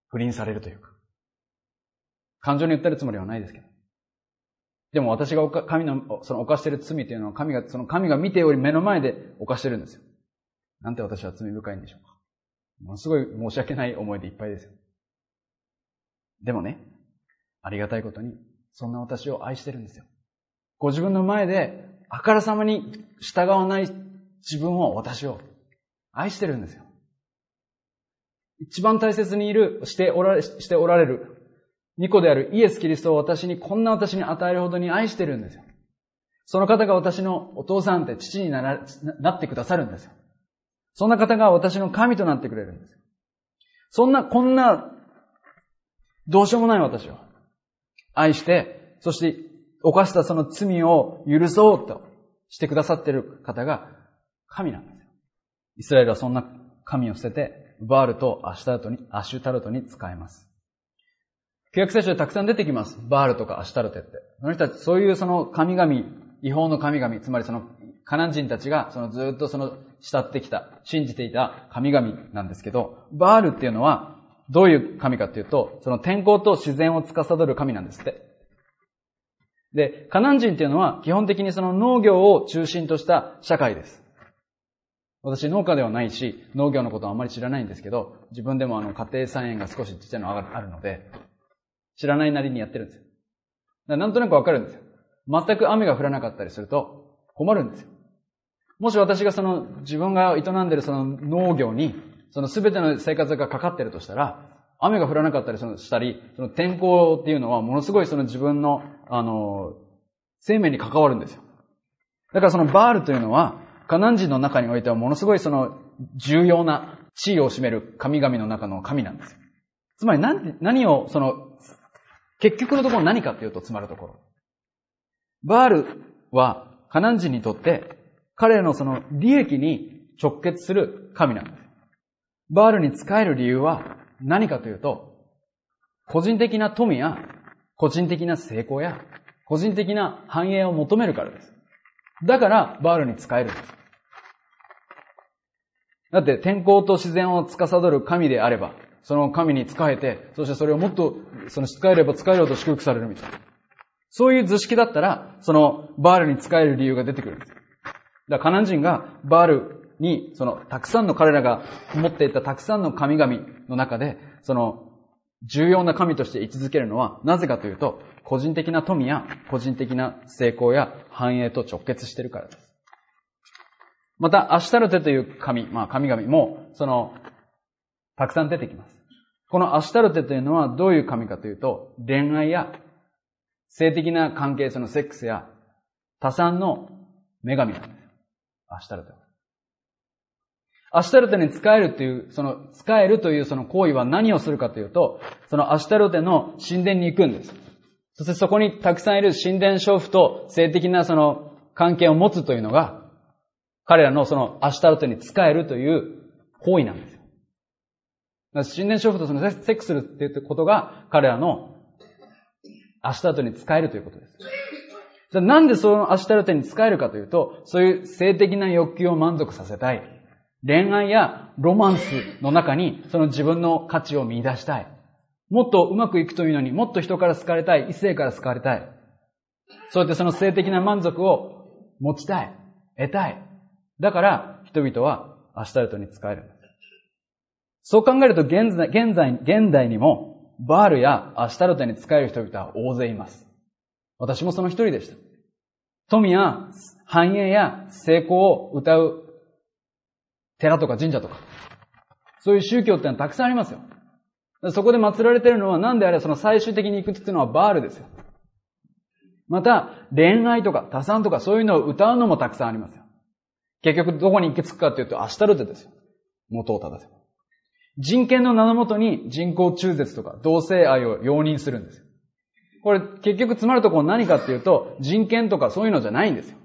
不倫されるというか。感情に訴えるつもりはないですけど。でも私が神のその犯している罪というのは神が見ており目の前で犯してるんですよ。なんて私は罪深いんでしょうか。ものすごい申し訳ない思いでいっぱいですよ。でもね、ありがたいことに、そんな私を愛してるんですよ。ご自分の前で、あからさまに従わない自分を、私を愛してるんですよ。一番大切にしておられる、御子であるイエス・キリストをこんな私に与えるほどに愛してるんですよ。その方が私のお父さんって父になってくださるんですよ。そんな方が私の神となってくれるんですよ。こんな、どうしようもない私を愛して、そして犯したその罪を許そうとしてくださっている方が神なんですよ。イスラエルはそんな神を捨てて、バールとアシュタルトに仕えます。旧約聖書でたくさん出てきます。バールとかアシュタルテって。その人たち、そういうその神々、違法の神々、つまりそのカナン人たちがずっと慕ってきた、信じていた神々なんですけど、バールっていうのはどういう神かっていうと、その天候と自然を司る神なんですって。で、カナン人っていうのは基本的にその農業を中心とした社会です。私農家ではないし、農業のことはあまり知らないんですけど、自分でも家庭菜園が少しちっちゃいのがあるので、知らないなりにやってるんですよ。だからなんとなくわかるんですよ。全く雨が降らなかったりすると困るんですよ。もし私が自分が営んでる農業に、全ての生活がかかってるとしたら、雨が降らなかったりしたり、天候っていうのはものすごい自分の、生命に関わるんですよ。だからバールというのは、カナン人の中においてはものすごい重要な地位を占める神々の中の神なんですよ。つまり何を結局のところ何かっていうと詰まるところ。バールはカナン人にとって彼らの利益に直結する神なんです。バールに仕える理由は何かというと、個人的な富や個人的な成功や個人的な繁栄を求めるからです。だからバールに仕えるんです。だって天候と自然を司る神であれば、その神に仕えて、そしてそれをもっと仕えれば仕えるほど祝福されるみたいな。そういう図式だったら、バールに仕える理由が出てくるんです。だからカナン人がバールに、たくさんの彼らが持っていたたくさんの神々の中で、重要な神として位置づけるのは、なぜかというと、個人的な富や個人的な成功や繁栄と直結しているからです。また、アシュタルテという神々も、たくさん出てきます。このアシュタルテというのはどういう神かというと、恋愛や性的な関係、セックスや多産の女神なんです。アシュタルテは。アシュタルテに仕えるという、仕えるという行為は何をするかというと、アシュタルテの神殿に行くんです。そしてそこにたくさんいる神殿娼婦と性的な関係を持つというのが、彼らのアシュタルテに仕えるという行為なんですよ。神殿娼婦とセックスするっていうことが彼らのアシュタルテに仕えるということです。じゃあなんでそのアシュタルテに仕えるかというと、そういう性的な欲求を満足させたい。恋愛やロマンスの中に自分の価値を見出したい。もっとうまくいくというのにもっと人から好かれたい。異性から好かれたい。そうやって性的な満足を持ちたい。得たい。だから人々はアシュタルテに仕えるんです。そう考えると現代にもバールやアシュタルテに仕える人々は大勢います。私もその一人でした。富や繁栄や成功を謳う寺とか神社とか、そういう宗教ってのはたくさんありますよ。そこで祀られているのは何であれ最終的に行くっていうのはバールですよ。また恋愛とか多産とかそういうのを謳うのもたくさんありますよ。結局どこに行き着くかというとアシュタルテですよ。元を正せば。人権の名のもとに人工中絶とか同性愛を容認するんですよ。これ結局詰まるところ何かっていうと人権とかそういうのじゃないんですよ。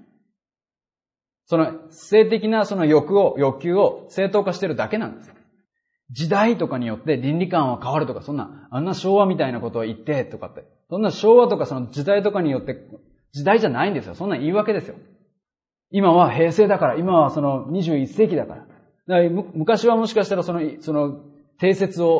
性的な欲求を正当化してるだけなんですよ。時代とかによって倫理観は変わるとか、あんな昭和みたいなことを言ってとかって、そんな昭和とか時代とかによって、時代じゃないんですよ。そんな言い訳ですよ。今は平成だから、今は21世紀だから。だから昔はもしかしたら定説を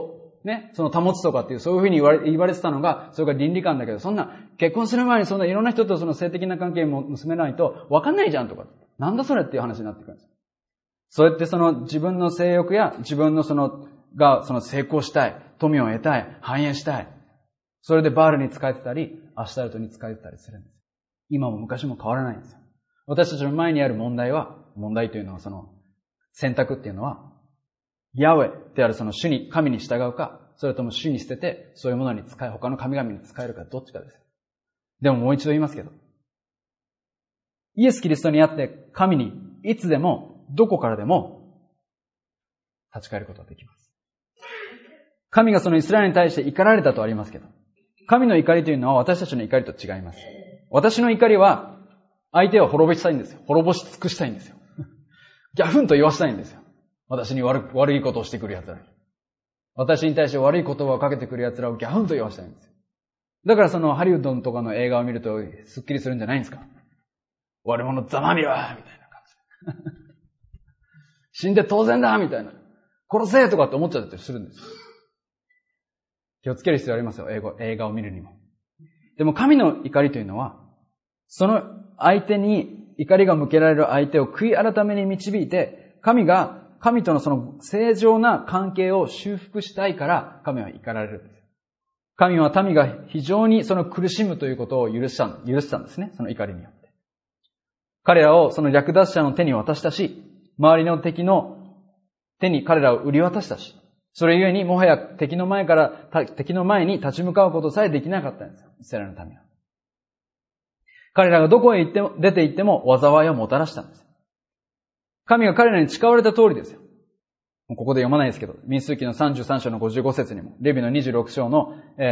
ね、その保つとかっていう、そういうふうに言われてたのが、それが倫理観だけど、そんな、結婚する前にそんないろんな人とその性的な関係も結べないと分かんないじゃんとか、なんだそれっていう話になってくるんです。そうやってその自分の性欲や自分のその成功したい、富を得たい、繁栄したい。それでバールに使えてたり、アシュタルトに使えてたりするんです。今も昔も変わらないんですよ。私たちの前にある問題というのはその選択っていうのは、ヤウェであるその神に従うか、それとも主に捨てて、そういうものに他の神々に使えるかどっちかです。でももう一度言いますけど、イエス・キリストにあって神にいつでも、どこからでも立ち返ることができます。神がそのイスラエルに対して怒られたとありますけど、神の怒りというのは私たちの怒りと違います。私の怒りは相手を滅ぼしたいんですよ。滅ぼし尽くしたいんですよ。ギャフンと言わしたいんですよ。私に悪いことをしてくる奴らに。私に対して悪い言葉をかけてくる奴らをギャフンと言わしたいんですよ。だからそのハリウッドとかの映画を見るとスッキリするんじゃないんですか。悪者ざまみろみたいな感じ。死んで当然だみたいな。殺せとかって思っちゃったりするんですよ。気をつける必要ありますよ。映画を見るにも。でも神の怒りというのは、その相手に怒りが向けられる相手を悔い改めに導いて、神とのその正常な関係を修復したいから神は怒られるんです。神は民が非常にその苦しむということを許したんですね。その怒りによって。彼らをその略奪者の手に渡したし、周りの敵の手に彼らを売り渡したし、それゆえにもはや敵の前に立ち向かうことさえできなかったんですよ。イスラエルの民は。彼らがどこへ出て行っても災いをもたらしたんです。神が彼らに誓われた通りですよ。ここで読まないですけど、民数記の33章の55節にも、レビの26章の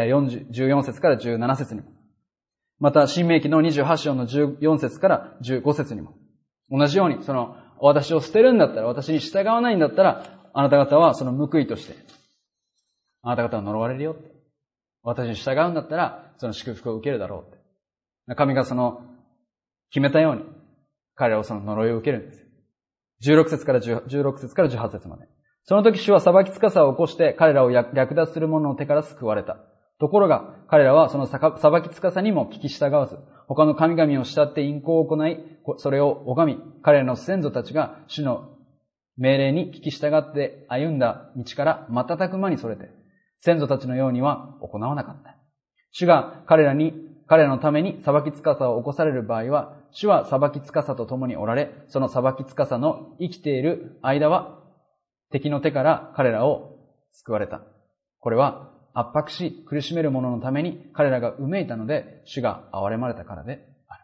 14節から17節にも、また新明記の28章の14節から15節にも、同じように、私を捨てるんだったら、私に従わないんだったら、あなた方はその報いとして、あなた方は呪われるよって。私に従うんだったら、その祝福を受けるだろうって。神が決めたように、彼らをその呪いを受けるんです。16節から18節まで。その時主は裁き司を起こして彼らを略奪する者の手から救われた。ところが彼らはその裁き司にも聞き従わず、他の神々を慕って淫行を行い、それを拝み、彼らの先祖たちが主の命令に聞き従って歩んだ道から瞬く間にそれて、先祖たちのようには行わなかった。主が彼らのために裁き司を起こされる場合は、主は裁き司と共におられ、その裁き司の生きている間は、敵の手から彼らを救われた。これは圧迫し苦しめる者のために彼らがうめいたので、主が憐れまれたからである。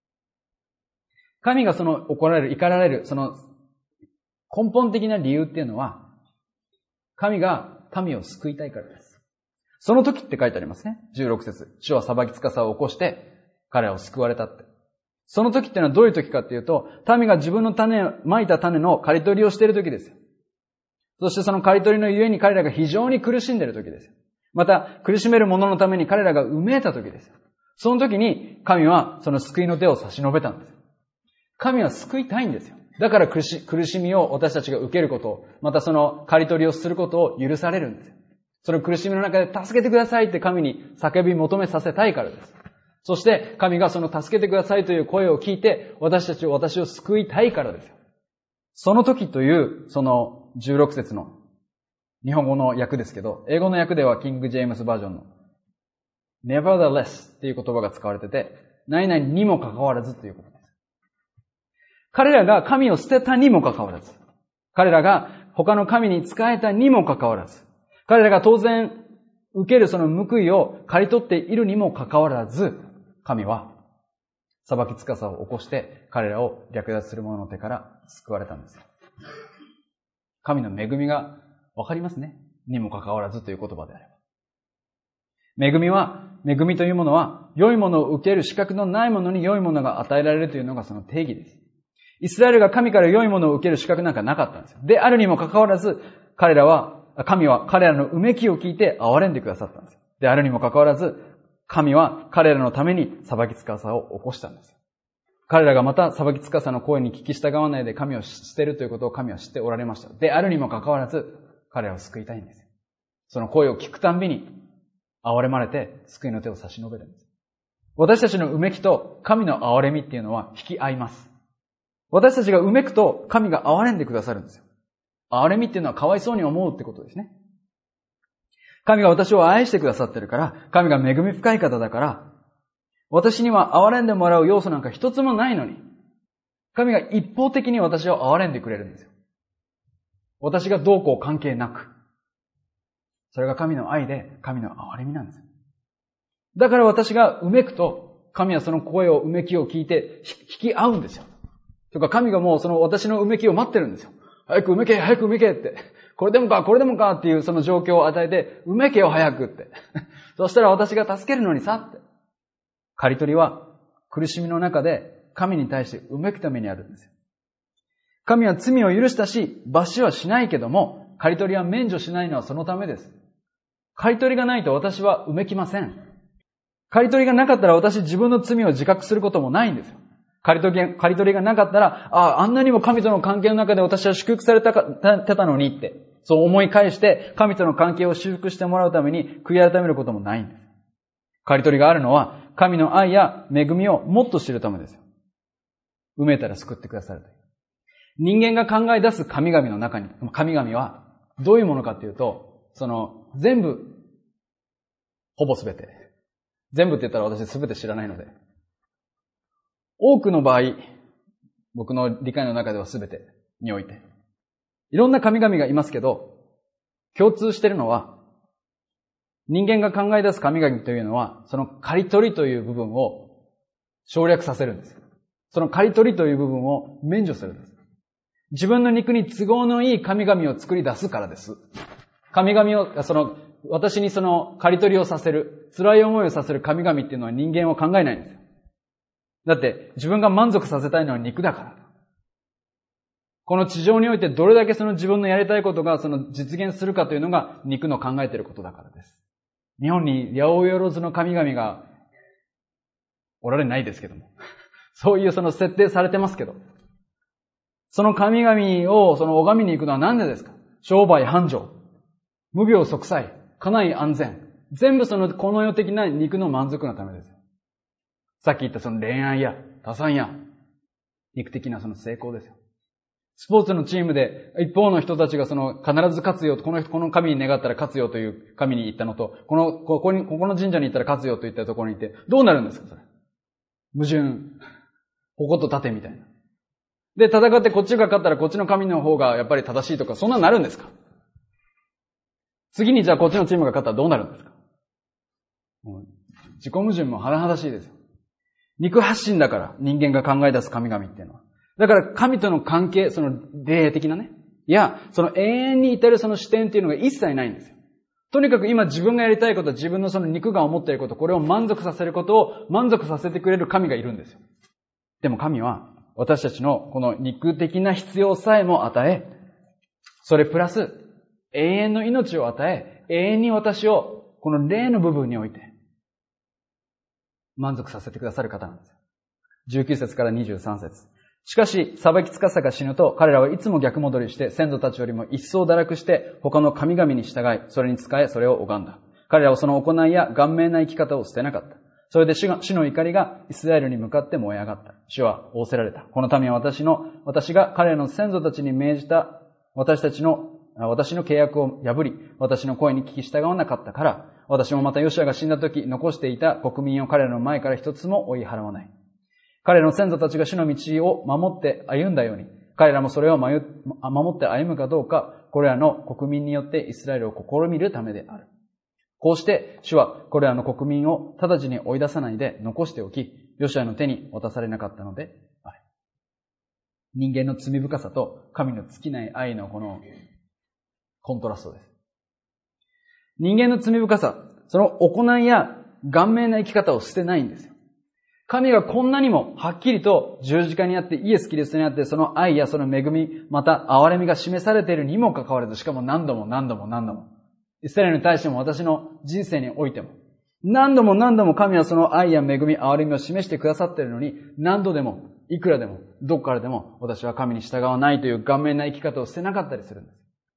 神が怒らられる、その根本的な理由っていうのは、神が民を救いたいからです。その時って書いてありますね。16節。主は裁き司を起こして彼らを救われたって。その時ってのはどういう時かっていうと、民が自分の蒔いた種の刈り取りをしている時ですよ。そしてその刈り取りのゆえに彼らが非常に苦しんでいる時ですよ。また、苦しめる者のために彼らがうめいた時ですよ。その時に神はその救いの手を差し伸べたんです。神は救いたいんですよ。だから苦しみを私たちが受けることを、またその刈り取りをすることを許されるんですよ。その苦しみの中で助けてくださいって神に叫び求めさせたいからです。そして神がその助けてくださいという声を聞いて私を救いたいからですよ。その時というその16節の日本語の訳ですけど、英語の訳ではキング・ジェームスバージョンの nevertheless っていう言葉が使われてて、何々にもかかわらずということです。彼らが神を捨てたにもかかわらず、彼らが他の神に仕えたにもかかわらず、彼らが当然受けるその報いを刈り取っているにもかかわらず、神は裁き司を起こして彼らを略奪する者の手から救われたんです。神の恵みがわかりますね。にもかかわらずという言葉であれば。恵みというものは、良いものを受ける資格のないものに良いものが与えられるというのがその定義です。イスラエルが神から良いものを受ける資格なんかなかったんですよ。であるにもかかわらず、神は彼らのうめきを聞いて憐れんでくださったんですよ。であるにもかかわらず、神は彼らのために裁き司を起こしたんです。彼らがまた裁き司の声に聞き従わないで神を捨てるということを神は知っておられました。であるにもかかわらず、彼らを救いたいんです。 その声を聞くたんびに憐れまれて救いの手を差し伸べるんです。私たちのうめきと神の憐れみっていうのは引き合います。私たちがうめくと神が憐れんでくださるんですよ。憐れみっていうのはかわいそうに思うってことですね。神が私を愛してくださってるから、神が恵み深い方だから、私には憐れんでもらう要素なんか一つもないのに、神が一方的に私を憐れんでくれるんですよ。私がどうこう関係なく。それが神の愛で、神の憐れみなんですよ。だから私がうめくと、神はその声を、うめきを聞いて引き合うんですよ。とか神がもうその私のうめきを待ってるんですよ。早くうめけ、早くうめけって。これでもか、これでもかっていうその状況を与えて、うめけよ早くって。そしたら私が助けるのにさって。刈り取りは苦しみの中で神に対してうめくためにあるんですよ。神は罪を許したし、罰しはしないけども、刈り取りは免除しないのはそのためです。刈り取りがないと私はうめきません。刈り取りがなかったら私自分の罪を自覚することもないんですよ。刈り取りがなかったら、あんなにも神との関係の中で私は祝福されてたのにって、そう思い返して神との関係を修復してもらうために悔い改めることもないんです。刈り取りがあるのは神の愛や恵みをもっと知るためですよ。埋めたら救ってくださるという。人間が考え出す神々の中に、神々はどういうものかというと、全部、ほぼすべて。全部って言ったら私すべて知らないので。多くの場合、僕の理解の中ではすべてにおいて。いろんな神々がいますけど、共通しているのは、人間が考え出す神々というのは、その刈り取りという部分を省略させるんです。その刈り取りという部分を免除するんです。自分の肉に都合のいい神々を作り出すからです。神々を、私に刈り取りをさせる、辛い思いをさせる神々っていうのは人間は考えないんですよ。だって自分が満足させたいのは肉だから。この地上においてどれだけ自分のやりたいことが実現するかというのが肉の考えていることだからです。日本に八百万の神々がおられないですけども。そういう設定されてますけど。その神々を拝みに行くのは何でですか？商売繁盛、無病息災、家内安全。全部この世的な肉の満足のためですよ。さっき言った恋愛や打算や肉的な成功ですよ。スポーツのチームで一方の人たちが必ず勝つよと、この神に願ったら勝つよという神に言ったのと、この神社に行ったら勝つよと言ったところに行って、どうなるんですかそれ。矛盾。矛と盾みたいな。で、戦ってこっちが勝ったらこっちの神の方がやっぱり正しいとか、そんなになるんですか？次にじゃあこっちのチームが勝ったらどうなるんですか？もう自己矛盾も甚だしいですよ。肉発信だから人間が考え出す神々っていうのは。だから神との関係、霊的なね。いや、永遠に至る視点っていうのが一切ないんですよ。とにかく今自分がやりたいこと、自分の肉が思っていること、これを満足させることを満足させてくれる神がいるんですよ。でも神は私たちのこの肉的な必要さえも与え、それプラス永遠の命を与え、永遠に私をこの霊の部分において満足させてくださる方なんですよ。19節から23節。しかし、裁きつかさが死ぬと、彼らはいつも逆戻りして、先祖たちよりも一層堕落して、他の神々に従い、それに仕え、それを拝んだ。彼らはその行いや顔面な生き方を捨てなかった。それで主の怒りがイスラエルに向かって燃え上がった。主は仰せられた。この民は私が彼らの先祖たちに命じた私の契約を破り、私の声に聞き従わなかったから、私もまたヨシュアが死んだ時、残していた国民を彼らの前から一つも追い払わない。彼らの先祖たちが主の道を守って歩んだように、彼らもそれを守って歩むかどうか、これらの国民によってイスラエルを試みるためである。こうして主はこれらの国民を直ちに追い出さないで残しておき、ヨシュアの手に渡されなかったのである。人間の罪深さと神の尽きない愛のこのコントラストです。人間の罪深さ、その行いや顔面な生き方を捨てないんですよ。神がこんなにもはっきりと十字架にあってイエス・キリストにあってその愛やその恵み、また憐れみが示されているにもかかわらず、しかも何度もイスラエルに対しても私の人生においても何度も神はその愛や恵み、憐れみを示してくださっているのに、何度でもいくらでもどこからでも私は神に従わないという顔面な生き方を捨てなかったりするんです。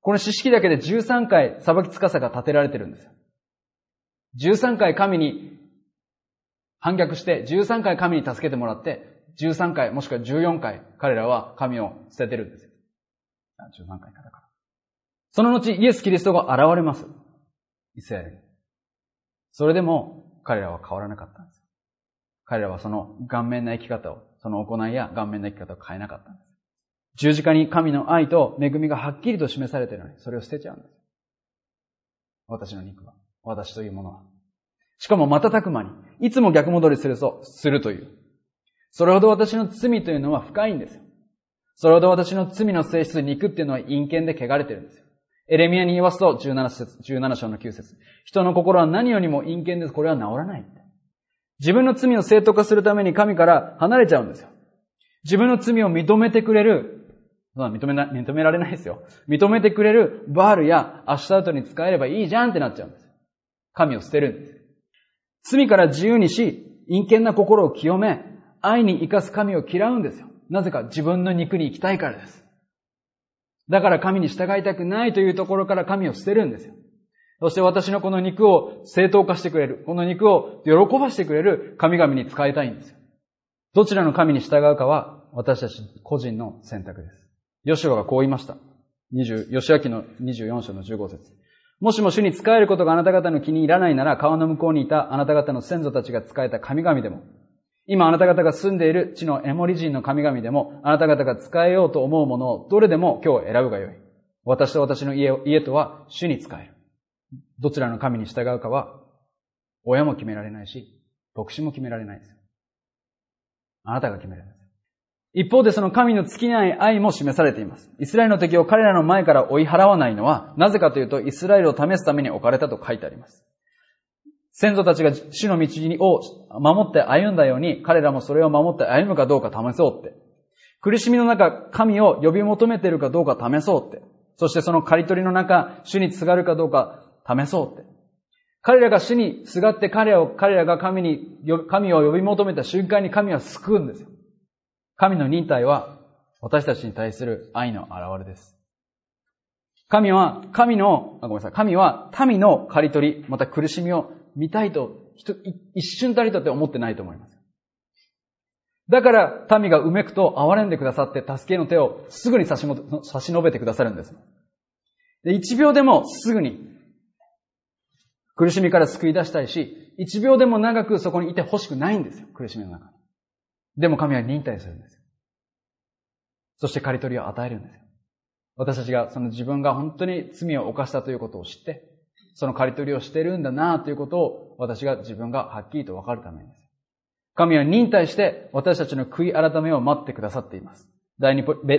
この四式だけで13回裁き司が立てられてるんですよ。13回神に反逆して、13回神に助けてもらって、13回もしくは14回彼らは神を捨ててるんですよ。13回からか。その後イエス・キリストが現れます。イスラエルに。それでも彼らは変わらなかったんです。彼らはその顔面な生き方を、その行いや顔面な生き方を変えなかったんです。十字架に神の愛と恵みがはっきりと示されているのに、それを捨てちゃうんです。私の肉は、私というものは。しかも瞬く間に、いつも逆戻りするという。それほど私の罪というのは深いんですよ。それほど私の罪の性質、肉っていうのは陰険で汚れてるんですよ。エレミヤに言わすと17章の9節。人の心は何よりも陰険です。これは治らない。自分の罪を正当化するために神から離れちゃうんですよ。自分の罪を認めてくれる、認められないですよ。認めてくれるバールやアシュタルトに使えればいいじゃんってなっちゃうんです。神を捨てるんです。罪から自由にし、陰険な心を清め、愛に生かす神を嫌うんですよ。なぜか自分の肉に生きたいからです。だから神に従いたくないというところから神を捨てるんですよ。そして私のこの肉を正当化してくれる、この肉を喜ばしてくれる神々に使いたいんですよ。どちらの神に従うかは私たち個人の選択です。ヨシュアがこう言いました。ヨシュア記の24章の15節。もしも主に仕えることがあなた方の気に入らないなら、川の向こうにいたあなた方の先祖たちが仕えた神々でも、今あなた方が住んでいる地のエモリ人の神々でも、あなた方が仕えようと思うものをどれでも今日選ぶがよい。私と私の家とは主に仕える。どちらの神に従うかは、親も決められないし、牧師も決められないです。あなたが決めるんです。一方でその神の尽きない愛も示されています。イスラエルの敵を彼らの前から追い払わないのは、なぜかというと、イスラエルを試すために置かれたと書いてあります。先祖たちが主の道を守って歩んだように、彼らもそれを守って歩むかどうか試そうって。苦しみの中、神を呼び求めているかどうか試そうって。そしてその刈り取りの中、主にすがるかどうか試そうって。彼らが主にすがって彼らが神を呼び求めた瞬間に神は救うんですよ。神の忍耐は私たちに対する愛の表れです。神は民の刈り取り、また苦しみを見たいと、一瞬たりとって思ってないと思います。だから民がうめくと憐れんでくださって助けの手をすぐに差し伸べてくださるんです。で、1秒でもすぐに苦しみから救い出したいし、1秒でも長くそこにいてほしくないんですよ、苦しみの中に。でも神は忍耐するんですよ。そして刈り取りを与えるんですよ。私たちが自分が本当に罪を犯したということを知って、その刈り取りをしてるんだなということを自分がはっきりと分かるためにです。神は忍耐して私たちの悔い改めを待ってくださっています。第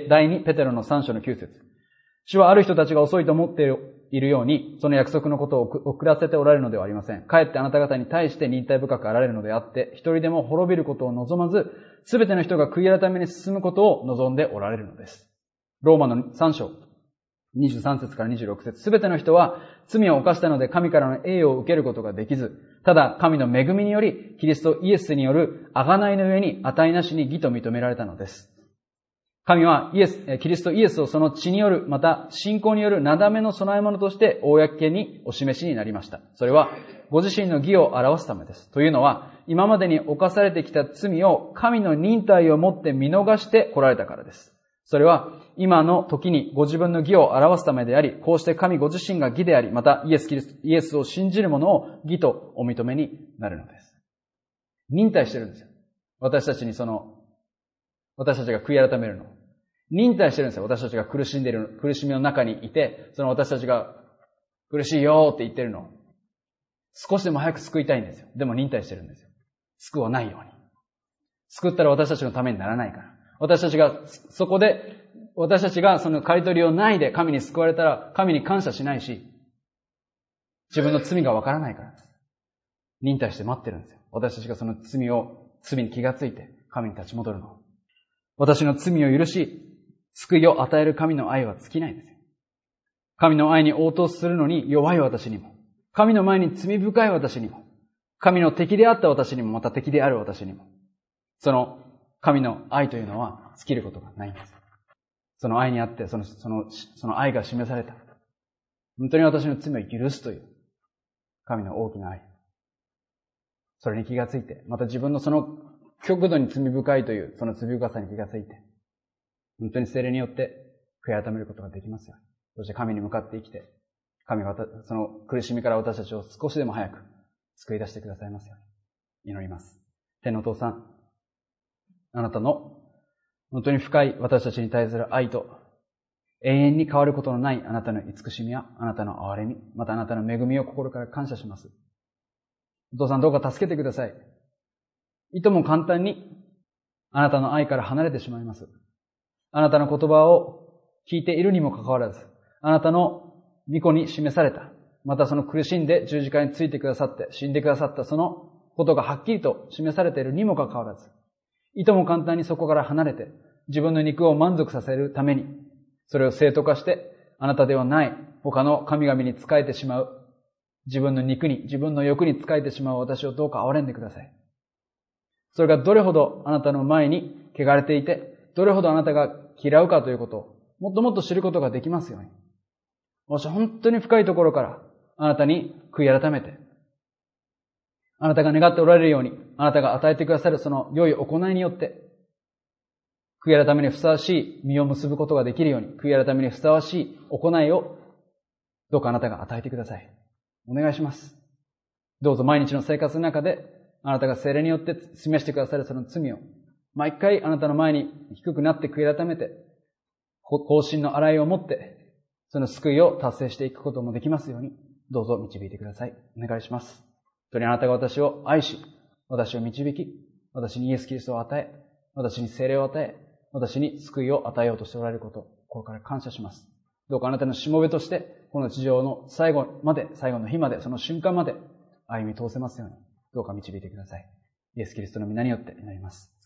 2ペテロの3章の9節。主はある人たちが遅いと思っているように、その約束のことを遅らせておられるのではありません。かえってあなた方に対して忍耐深くあられるのであって、一人でも滅びることを望まず、すべての人が悔い改めに進むことを望んでおられるのです。ローマの3章、23節から26節。すべての人は罪を犯したので神からの栄誉を受けることができず、ただ神の恵みにより、キリストイエスによる贖いの上に値なしに義と認められたのです。神はキリストイエスをその血による、また信仰によるなだめの備え物として公にお示しになりました。それはご自身の義を表すためです。というのは、今までに犯されてきた罪を神の忍耐をもって見逃して来られたからです。それは今の時にご自分の義を表すためであり、こうして神ご自身が義であり、またイエスを信じる者を義とお認めになるのです。忍耐してるんですよ。私たちが悔い改めるの。忍耐してるんですよ。私たちが苦しみの中にいて、私たちが苦しいよって言ってるの。少しでも早く救いたいんですよ。でも忍耐してるんですよ。救わないように。救ったら私たちのためにならないから。私たちがその刈り取りをないで神に救われたら神に感謝しないし、自分の罪がわからないから。忍耐して待ってるんですよ。私たちがその罪に気がついて神に立ち戻るの。私の罪を許し、救いを与える神の愛は尽きないんですよ。神の愛に応答するのに弱い私にも、神の前に罪深い私にも、神の敵であった私にも、また敵である私にも、その神の愛というのは尽きることがないんです。その愛にあって、その愛が示された。 本当に私の罪を許すという神の大きな愛。それに気がついて、また自分のその極度に罪深いというその罪深さに気がついて、本当に聖霊によって悔い改めることができますよ。そして神に向かって生きて、神がその苦しみから私たちを少しでも早く救い出してくださいますように祈ります。天のお父さん、あなたの本当に深い私たちに対する愛と永遠に変わることのないあなたの慈しみやあなたの憐れみ、またあなたの恵みを心から感謝します。お父さんどうか助けてください。いとも簡単にあなたの愛から離れてしまいます。あなたの言葉を聞いているにもかかわらず、あなたの御子に示された、またその苦しんで十字架についてくださって死んでくださったそのことがはっきりと示されているにもかかわらず、いとも簡単にそこから離れて自分の肉を満足させるために、それを正当化してあなたではない他の神々に仕えてしまう、自分の肉に、自分の欲に仕えてしまう私をどうか憐れんでください。それがどれほどあなたの前に汚れていて、どれほどあなたが嫌うかということをもっともっと知ることができますように。私は本当に深いところからあなたに悔い改めて、あなたが願っておられるように、あなたが与えてくださるその良い行いによって、悔い改めにふさわしい実を結ぶことができるように、悔い改めにふさわしい行いをどうかあなたが与えてください。お願いします。どうぞ毎日の生活の中で、あなたが聖霊によって示してくださるその罪を、毎回あなたの前に低くなって悔い改めて、更新の洗いを持って、その救いを達成していくこともできますように、どうぞ導いてください。お願いします。本当にあなたが私を愛し、私を導き、私にイエス・キリストを与え、私に聖霊を与え、私に救いを与えようとしておられること、これから感謝します。どうかあなたのしもべとして、この地上の最後まで、最後の日まで、その瞬間まで歩み通せますように、どうか導いてください。イエス・キリストの皆によって祈ります。